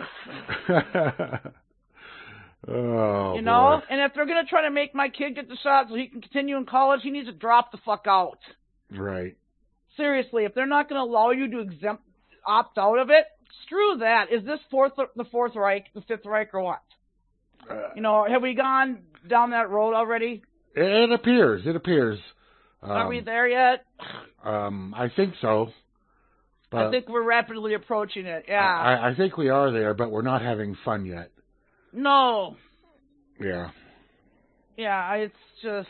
Oh, you know? boy. And if they're going to try to make my kid get the shot so he can continue in college, he needs to drop the fuck out. Right. Seriously, if they're not going to allow you to exempt, opt out of it, screw that. Is this fourth, the Fourth Reich, the Fifth Reich, or what? Uh, you know, have we gone down that road already? It appears. It appears. Um, Are we there yet? Um, I think so. But I think we're rapidly approaching it. Yeah. I, I think we are there, but we're not having fun yet. No. Yeah. Yeah, it's just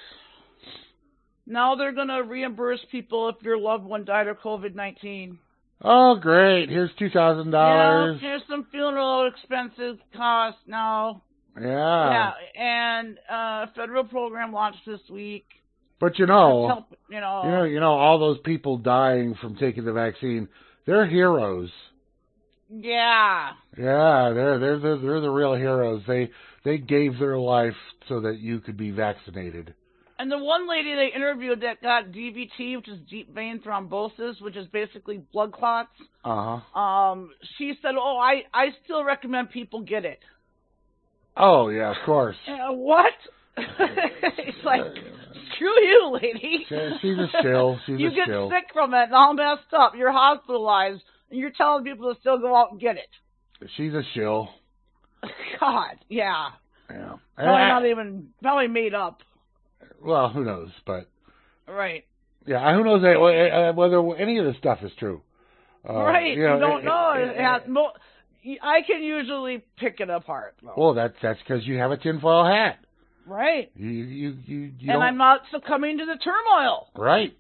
now they're gonna reimburse people if your loved one died of COVID nineteen. Oh, great! Here's two thousand dollars. Yeah, here's some funeral expenses cost now. Yeah. Yeah, and uh, a federal program launched this week. But you know, help, you know, you know, you know, all those people dying from taking the vaccine, they're heroes. Yeah. Yeah, they're they're the, they're the real heroes. They they gave their life so that you could be vaccinated. And the one lady they interviewed that got D V T, which is deep vein thrombosis, which is basically blood clots. Uh huh. Um, she said, "Oh, I I still recommend people get it." Oh yeah, of course. Uh, what? It's like, screw you, lady. She's a shill. She's you a get shill. sick from it and all messed up. You're hospitalized, and you're telling people to still go out and get it. She's a shill. God, yeah. Yeah. Probably I, not even, probably made up. Well, who knows? But Right. yeah, who knows uh, whether any of this stuff is true. Uh, right. You, know, you don't it, know. It, It, it has mo- I can usually pick it apart. Though. Well, that's that's because you have a tinfoil hat. Right. You you you. you and don't, I'm not succumbing to the turmoil. Right.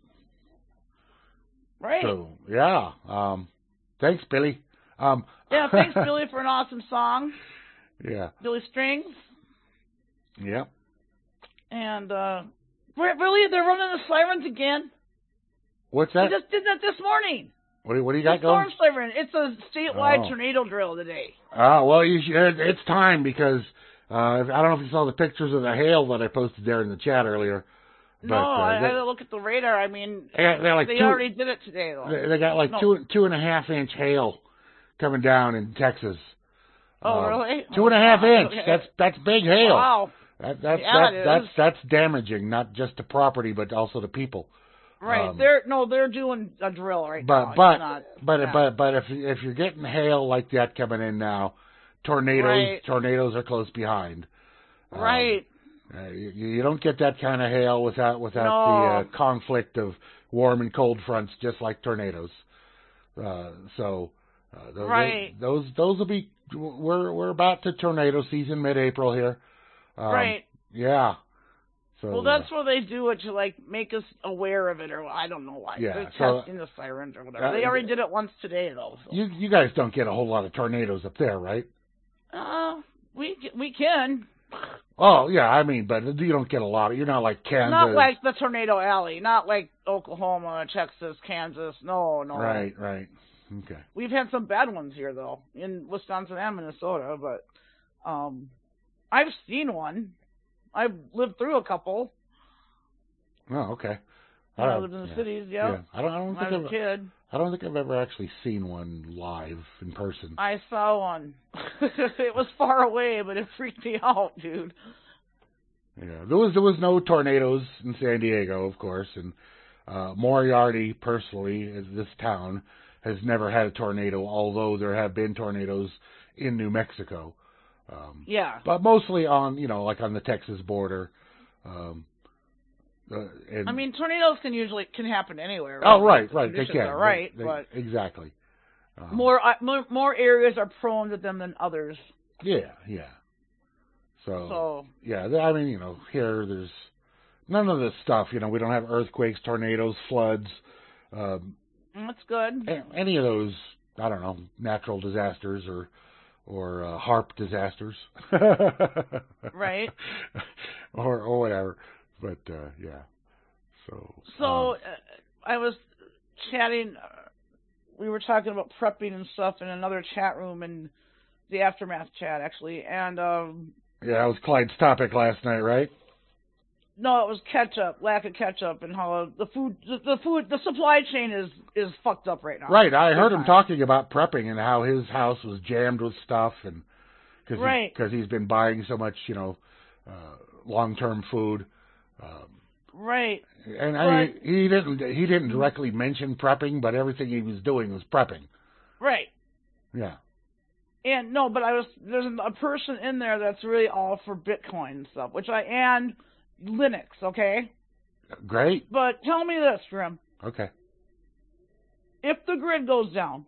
Right. So yeah. Um. Thanks, Billy. Um. Yeah. Thanks, Billy, for an awesome song. Yeah. Billy Strings. Yeah. And uh, really, they're running the sirens again. What's They that? just did that this morning. What do, what do you got the going? Storm siren. It's a statewide Oh. tornado drill today. Oh, well, you should, it's time because uh, I don't know if you saw the pictures of the hail that I posted there in the chat earlier. No, but, uh, I they, had to look at the radar. I mean, they, they're like they two, already did it today, though. They, they got like No. two two and a half inch hail coming down in Texas. Oh, Um, really? Two and a half Oh, inch. okay. That's that's big hail. Wow. That, that's Yeah, that, it that's is. that's damaging, not just to property but also to people. Right. Um, they're no, they're doing a drill right but now. but It's not, but yeah. but but if if you're getting hail like that coming in now, tornadoes Right. tornadoes are close behind. Um, Right. Uh, you, you don't get that kind of hail without without No. the uh, conflict of warm and cold fronts, just like tornadoes. Uh, so uh, those, Right. those those will be. We're we're about to tornado season, mid-April here. Um, Right. Yeah. So Well, that's where they do it to like make us aware of it, or I don't know why. Yeah, They're so- testing the sirens or whatever. Uh, they already did it once today, though. So. you you guys don't get a whole lot of tornadoes up there, right? Uh, we we can. Oh yeah, I mean, but you don't get a lot. Of, you're not like Kansas. Not like the Tornado Alley. Not like Oklahoma, Texas, Kansas. No, no. Right, right. Okay. We've had some bad ones here, though, in Wisconsin and Minnesota. But um, I've seen one. I've lived through a couple. Oh, okay. When I Uh, lived in the yeah. cities, Yeah. yep. I don't. I don't When think I was a I've, kid, I don't think I've ever actually seen one live in person. I saw one. It was far away, but it freaked me out, dude. Yeah, there was there was no tornadoes in San Diego, of course, and uh, Moriarty personally, as this town, has never had a tornado. Although there have been tornadoes in New Mexico, um, Yeah. but mostly on you know like on the Texas border. Um, uh, and, I mean, tornadoes can usually can happen anywhere. oh right? right, The right, they conditions can, are right, They- but they- exactly. Um, more, uh, more more areas are prone to them than others. Yeah, yeah. So, So yeah, th- I mean, you know, here there's none of this stuff. You know, we don't have earthquakes, tornadoes, floods, um, that's good. a- any of those. I don't know, natural disasters or or uh, HARP disasters, Right. or or whatever. But uh, yeah, so So um, uh, I was chatting. Uh, we were talking about prepping and stuff in another chat room in the aftermath chat, actually. And um, yeah, that was Clyde's topic last night, right? no, it was ketchup, lack of ketchup, and how the food, the, the food, the supply chain is is fucked up right now. Right. I Big heard him time. talking about prepping and how his house was jammed with stuff, and because Right. because he's been buying so much, you know, uh, long-term food. Um, Right. and I mean, he didn't he didn't directly mention prepping, but everything he was doing was prepping. Right. Yeah. And no, but I was there's a person in there that's really all for Bitcoin and stuff, which I and Linux, okay? Great. But tell me this, Grim. Okay. If the grid goes down,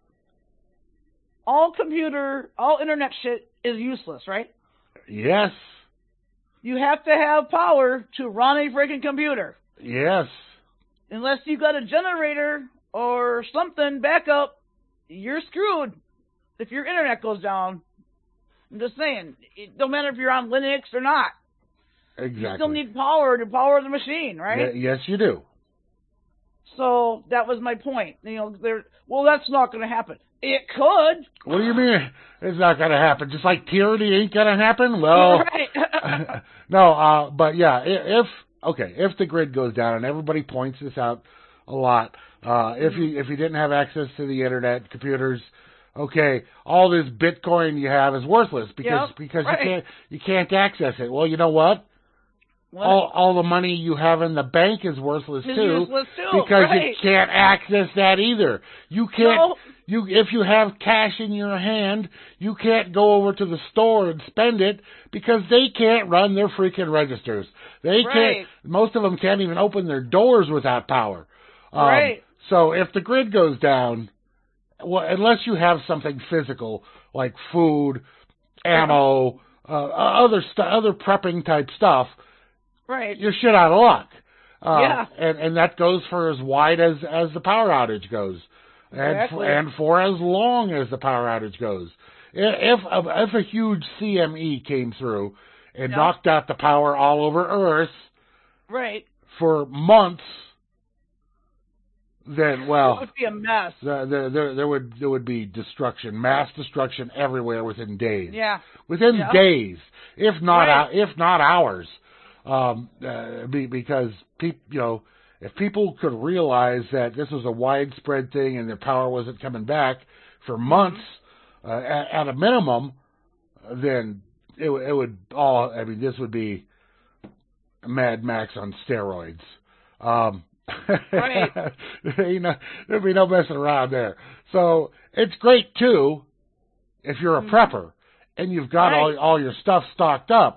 all computer, all internet shit is useless, right? Yes. You have to have power to run a freaking computer. Yes. Unless you got a generator or something backup, you're screwed. If your internet goes down, I'm just saying, it don't matter if you're on Linux or not. Exactly. You still need power to power the machine, right? Ye- yes, you do. So that was my point. You know, there. Well, that's not going to happen. It could. What do you mean it's not going to happen? Just like tyranny ain't going to happen? Well, Right. no, uh, but yeah, i- if okay, if the grid goes down, and everybody points this out a lot, uh, if you if you didn't have access to the internet, computers, okay, all this Bitcoin you have is worthless because Yep, because right. you can't you can't access it. Well, you know what? What? All all the money you have in the bank is worthless Is too, useless too, because right. you can't access that either. You can't. No. You if you have cash in your hand, you can't go over to the store and spend it because they can't run their freaking registers. They Right. can't. Most of them can't even open their doors without power. Um, Right. So if the grid goes down, well, unless you have something physical like food, ammo, uh, other st- other prepping type stuff, Right. you're shit out of luck. Uh, Yeah. And, and that goes for as wide as, as the power outage goes. And, Exactly. for, and for as long as the power outage goes. If, if, if a huge C M E came through and Yeah. knocked out the power all over Earth Right. for months, then, It well, would be a mess. the, the, there, there would there would be destruction, mass destruction everywhere within days. Yeah. Within Yeah. days, if not Right. hou- if not hours, um, uh, be, because people, you know, if people could realize that this was a widespread thing and their power wasn't coming back for months, uh, at, at a minimum, then it, would- it would all. I mean, this would be Mad Max on steroids. Um, Right. you know, there'd be no messing around there. So it's great too if you're a Mhm. prepper and you've got Right. all all your stuff stocked up.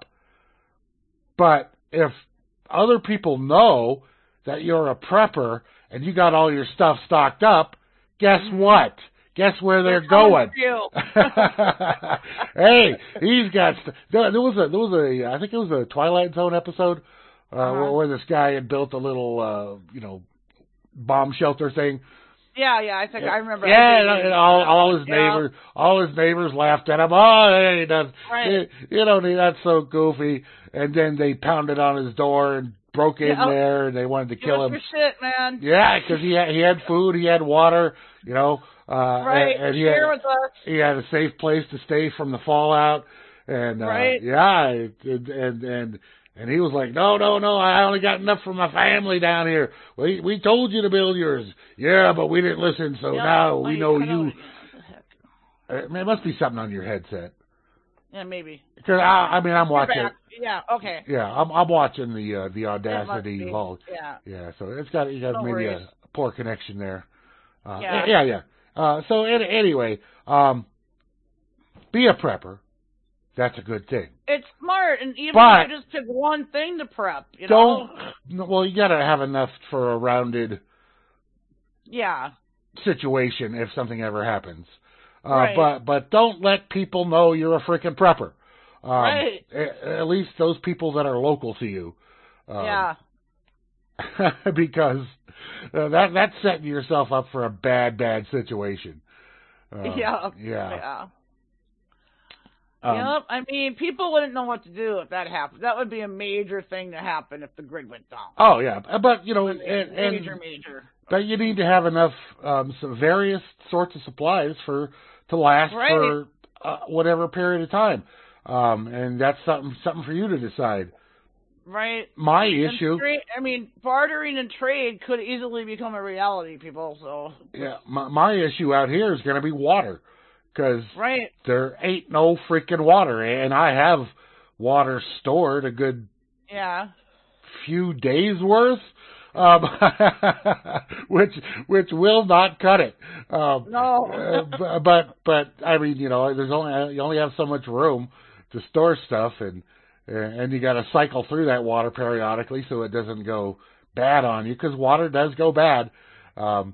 But if other people know that you're a prepper and you got all your stuff stocked up, guess Mhm. what? Guess where they're, They're coming going? for you. Hey, he's got. St- there, there was a there was a I think it was a Twilight Zone episode uh, Uh-huh. where, where this guy had built a little uh, you know bomb shelter thing. Yeah, yeah, I think I remember. Yeah, I and, think and all all his yeah. neighbors all his neighbors laughed at him. Oh, hey, that's Right. you know that's so goofy. And then they pounded on his door and broke in Yeah. there, and they wanted to Give kill us him. your shit, man. Yeah, because he had, he had food, he had water, you know, uh, Right. and, and he Share had with us. he had a safe place to stay from the fallout, and uh, Right. yeah, it, it, and and and he was like, no, no, no, I only got enough for my family down here. We we told you to build yours, yeah, but we didn't listen, so Yeah. now we I- know I you. What the heck? Uh, There must be something on your headset. Yeah, maybe. Cause I, I mean, I'm You're watching. back. Yeah. Okay. Yeah, I'm I'm watching the uh, the It must Audacity be. Vault. Yeah. Yeah, so it's got you got No maybe worries. a poor connection there. Uh, Yeah. yeah, yeah. Uh, so an- anyway, um, be a prepper. That's a good thing. It's smart, and even But- if you just pick one thing to prep, you Don't. know. no, Well, you got to have enough for a rounded Yeah. situation if something ever happens. Uh, Right. But but don't let people know you're a freaking prepper. Um, Right. a- At least those people that are local to you. Um, Yeah. because uh, that that's setting yourself up for a bad, bad situation. Uh, Yeah. Yeah. Yeah. Um, Yep. I mean, people wouldn't know what to do if that happened. That would be a major thing to happen if the grid went down. Oh yeah, but you know, and, major, and major. but you need to have enough um, some various sorts of supplies for to last Right. for uh, whatever period of time, um, and that's something something for you to decide. Right. My And issue, trade, I mean, bartering and trade could easily become a reality, people. So. yeah, my, my issue out here is going to be water, because Right. there ain't no freaking water, and I have water stored a good Yeah. few days worth, um, which which will not cut it. Um, No. uh, b- but but I mean, you know, there's only you only have so much room to store stuff, and and you got to cycle through that water periodically so it doesn't go bad on you, because water does go bad. Um,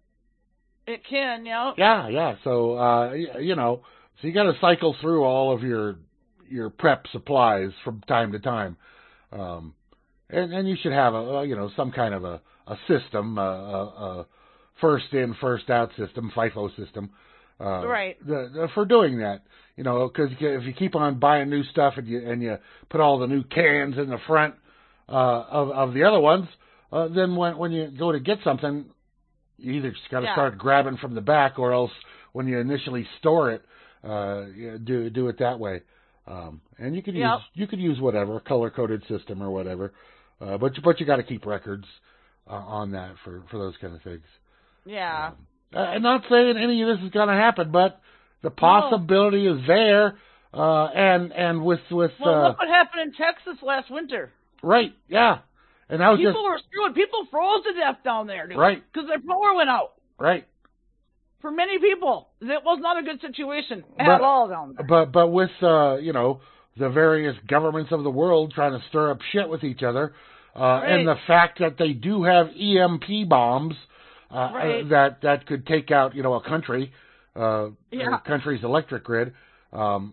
It can, yeah. yeah, yeah. So uh, y- you know, so you got to cycle through all of your your prep supplies from time to time. Um, And, and you should have a, uh, you know, some kind of a, a system, a, a, a first in, first out system, FIFO system, uh, Right. the, the, for doing that. You know, because if you keep on buying new stuff and you and you put all the new cans in the front uh, of of the other ones, uh, then when when you go to get something, you either just got to Yeah. start grabbing from the back, or else when you initially store it, uh, you do do it that way. Um, and you could use Yep. you could use whatever color coded system or whatever. Uh, but you, but you got to keep records uh, on that for, for those kind of things. Yeah. Um, I'm not saying any of this is going to happen, but the possibility no. is there. Uh, and and with with well, uh, look what happened in Texas last winter. Right. Yeah. And that was people just, were screwed. People froze to death down there, dude. Right. Because their power went out. Right. For many people, it was not a good situation at but, all down there. But but with uh, you know, the various governments of the world trying to stir up shit with each other, uh, right. and the fact that they do have E M P bombs uh, right. that that could take out, you know, a country, uh, yeah. a country's electric grid. Um,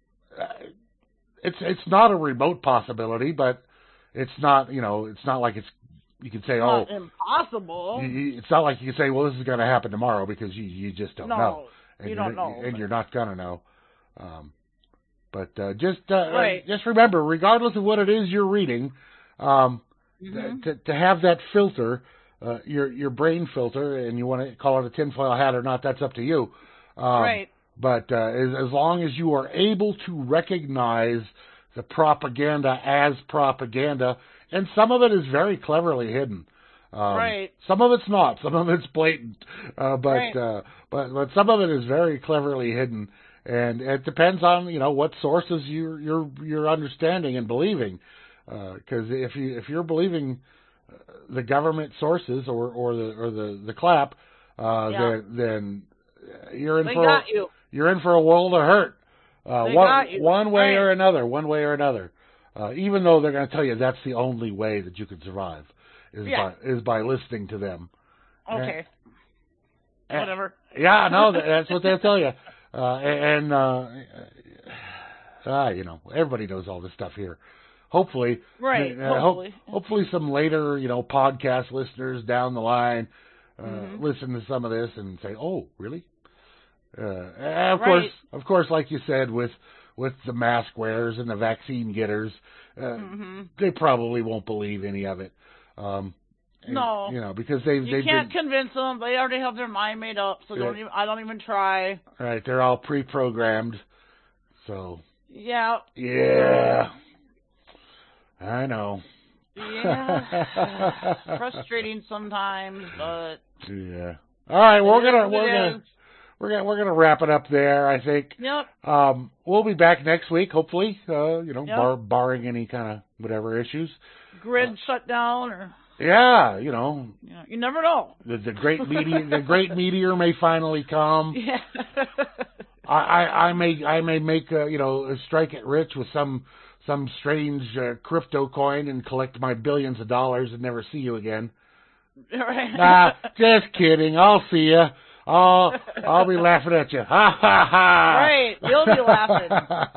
it's it's not a remote possibility, but it's not, you know, it's not like it's you can say, not oh, impossible. You, it's not like you can say, well, this is going to happen tomorrow, because you you just don't no, know. And you don't know, and but... you're not going to know. Um, but uh, just uh, right. just remember, regardless of what it is you're reading, um, mm-hmm. to to have that filter, uh, your your brain filter, and you want to call it a tinfoil hat or not, that's up to you. Um, right. But uh, as, as long as you are able to recognize the propaganda as propaganda, and some of it is very cleverly hidden. Um, right. Some of it's not. Some of it's blatant. Uh, but, right. uh, but but some of it is very cleverly hidden, and it depends on, you know, what sources you're you're you're understanding and believing. Because uh, if you if you're believing the government sources or or the or the the clap, uh, yeah. then then you're in they for got a, you. you're in for a world of hurt. Uh, they one got you. one way right. or another. One way or another. Uh, even though they're going to tell you that's the only way that you can survive, is yeah. by is by listening to them. Okay. And, Whatever. Yeah, no, that's what they'll tell you. Uh, and uh, uh, you know, everybody knows all this stuff here. Hopefully, right. Uh, hopefully. Ho- hopefully, some later, you know, podcast listeners down the line uh, mm-hmm. listen to some of this and say, "Oh, really?" Uh, and of right. course, of course, like you said, with with the mask wearers and the vaccine getters, uh, mm-hmm. they probably won't believe any of it. Um, and, no, you know, because they've you they've can't been, convince them. They already have their mind made up, so yeah. don't even, I don't even try. Right, they're all pre-programmed. So yeah, yeah, I know. Yeah, frustrating sometimes, but yeah. All right, we're gonna we're gonna. Is. We're gonna we're gonna wrap it up there, I think. Yep. Um, we'll be back next week, hopefully. Uh, you know, yep. bar, barring any kind of whatever issues. Grid uh, shut down, or yeah, you know. Yeah, you never know. The, the great meteor, the great meteor may finally come. Yeah. I, I I may I may make uh, you know strike it rich with some some strange uh, crypto coin and collect my billions of dollars and never see you again. Right. Nah, just kidding. I'll see you. Oh, I'll be laughing at you. Ha ha ha! Right, you'll be laughing.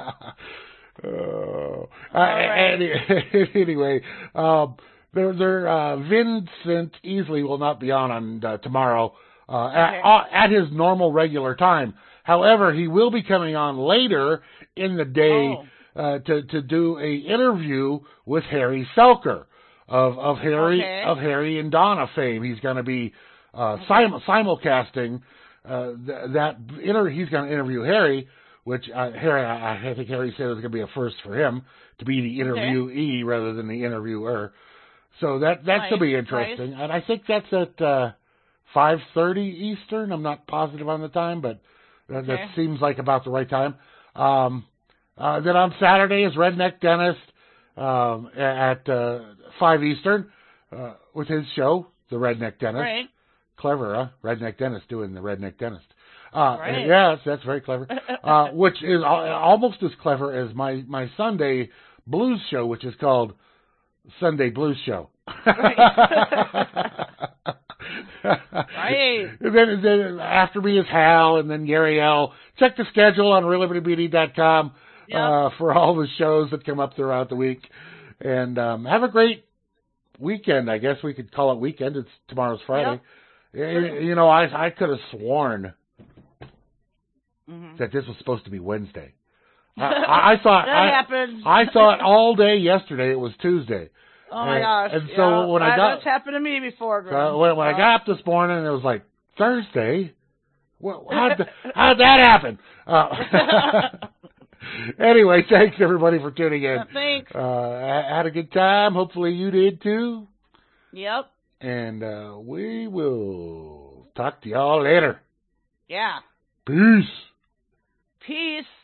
Oh, uh, right. any, anyway, um, there, there, uh, Vincent Easley will not be on on uh, tomorrow uh, okay. at, uh, at his normal regular time. However, he will be coming on later in the day oh. uh, to to do a interview with Harry Selker of of Harry okay. of Harry and Donna fame. He's going to be Uh, sim- simulcasting uh, th- that inter- he's going to interview Harry, which uh, Harry I, I think Harry said it was going to be a first for him to be the interviewee okay. rather than the interviewer. So that that's nice. going to be interesting, nice. and I think that's at uh, five thirty Eastern. I'm not positive on the time, but that, okay. that seems like about the right time. Um, uh, then on Saturday is Redneck Dentist um, at uh, five Eastern uh, with his show, The Redneck Dentist. Right. Clever, huh? Redneck Dentist doing the Redneck Dentist. Uh, right. Yeah, that's, that's very clever. Uh, which is al- almost as clever as my, my Sunday blues show, which is called Sunday Blues Show. Right. Right. And then, then after me is Hal, and then Gary L. Check the schedule on real liberty b d dot com yep. uh, for all the shows that come up throughout the week. And um, have a great weekend. I guess we could call it weekend. It's tomorrow's Friday. Yep. You know, I I could have sworn mm-hmm. that this was supposed to be Wednesday. I, I, I thought that I, happened. I thought all day yesterday it was Tuesday. Oh my and, gosh! And so yeah, when I got that's happened to me before. so when, when I got up this morning, it was like Thursday. Well, how'd the, how'd that happen? Uh, Anyway, thanks everybody for tuning in. Uh, thanks. Uh, I had a good time. Hopefully you did too. Yep. And uh, we will talk to y'all later. Yeah. Peace. Peace.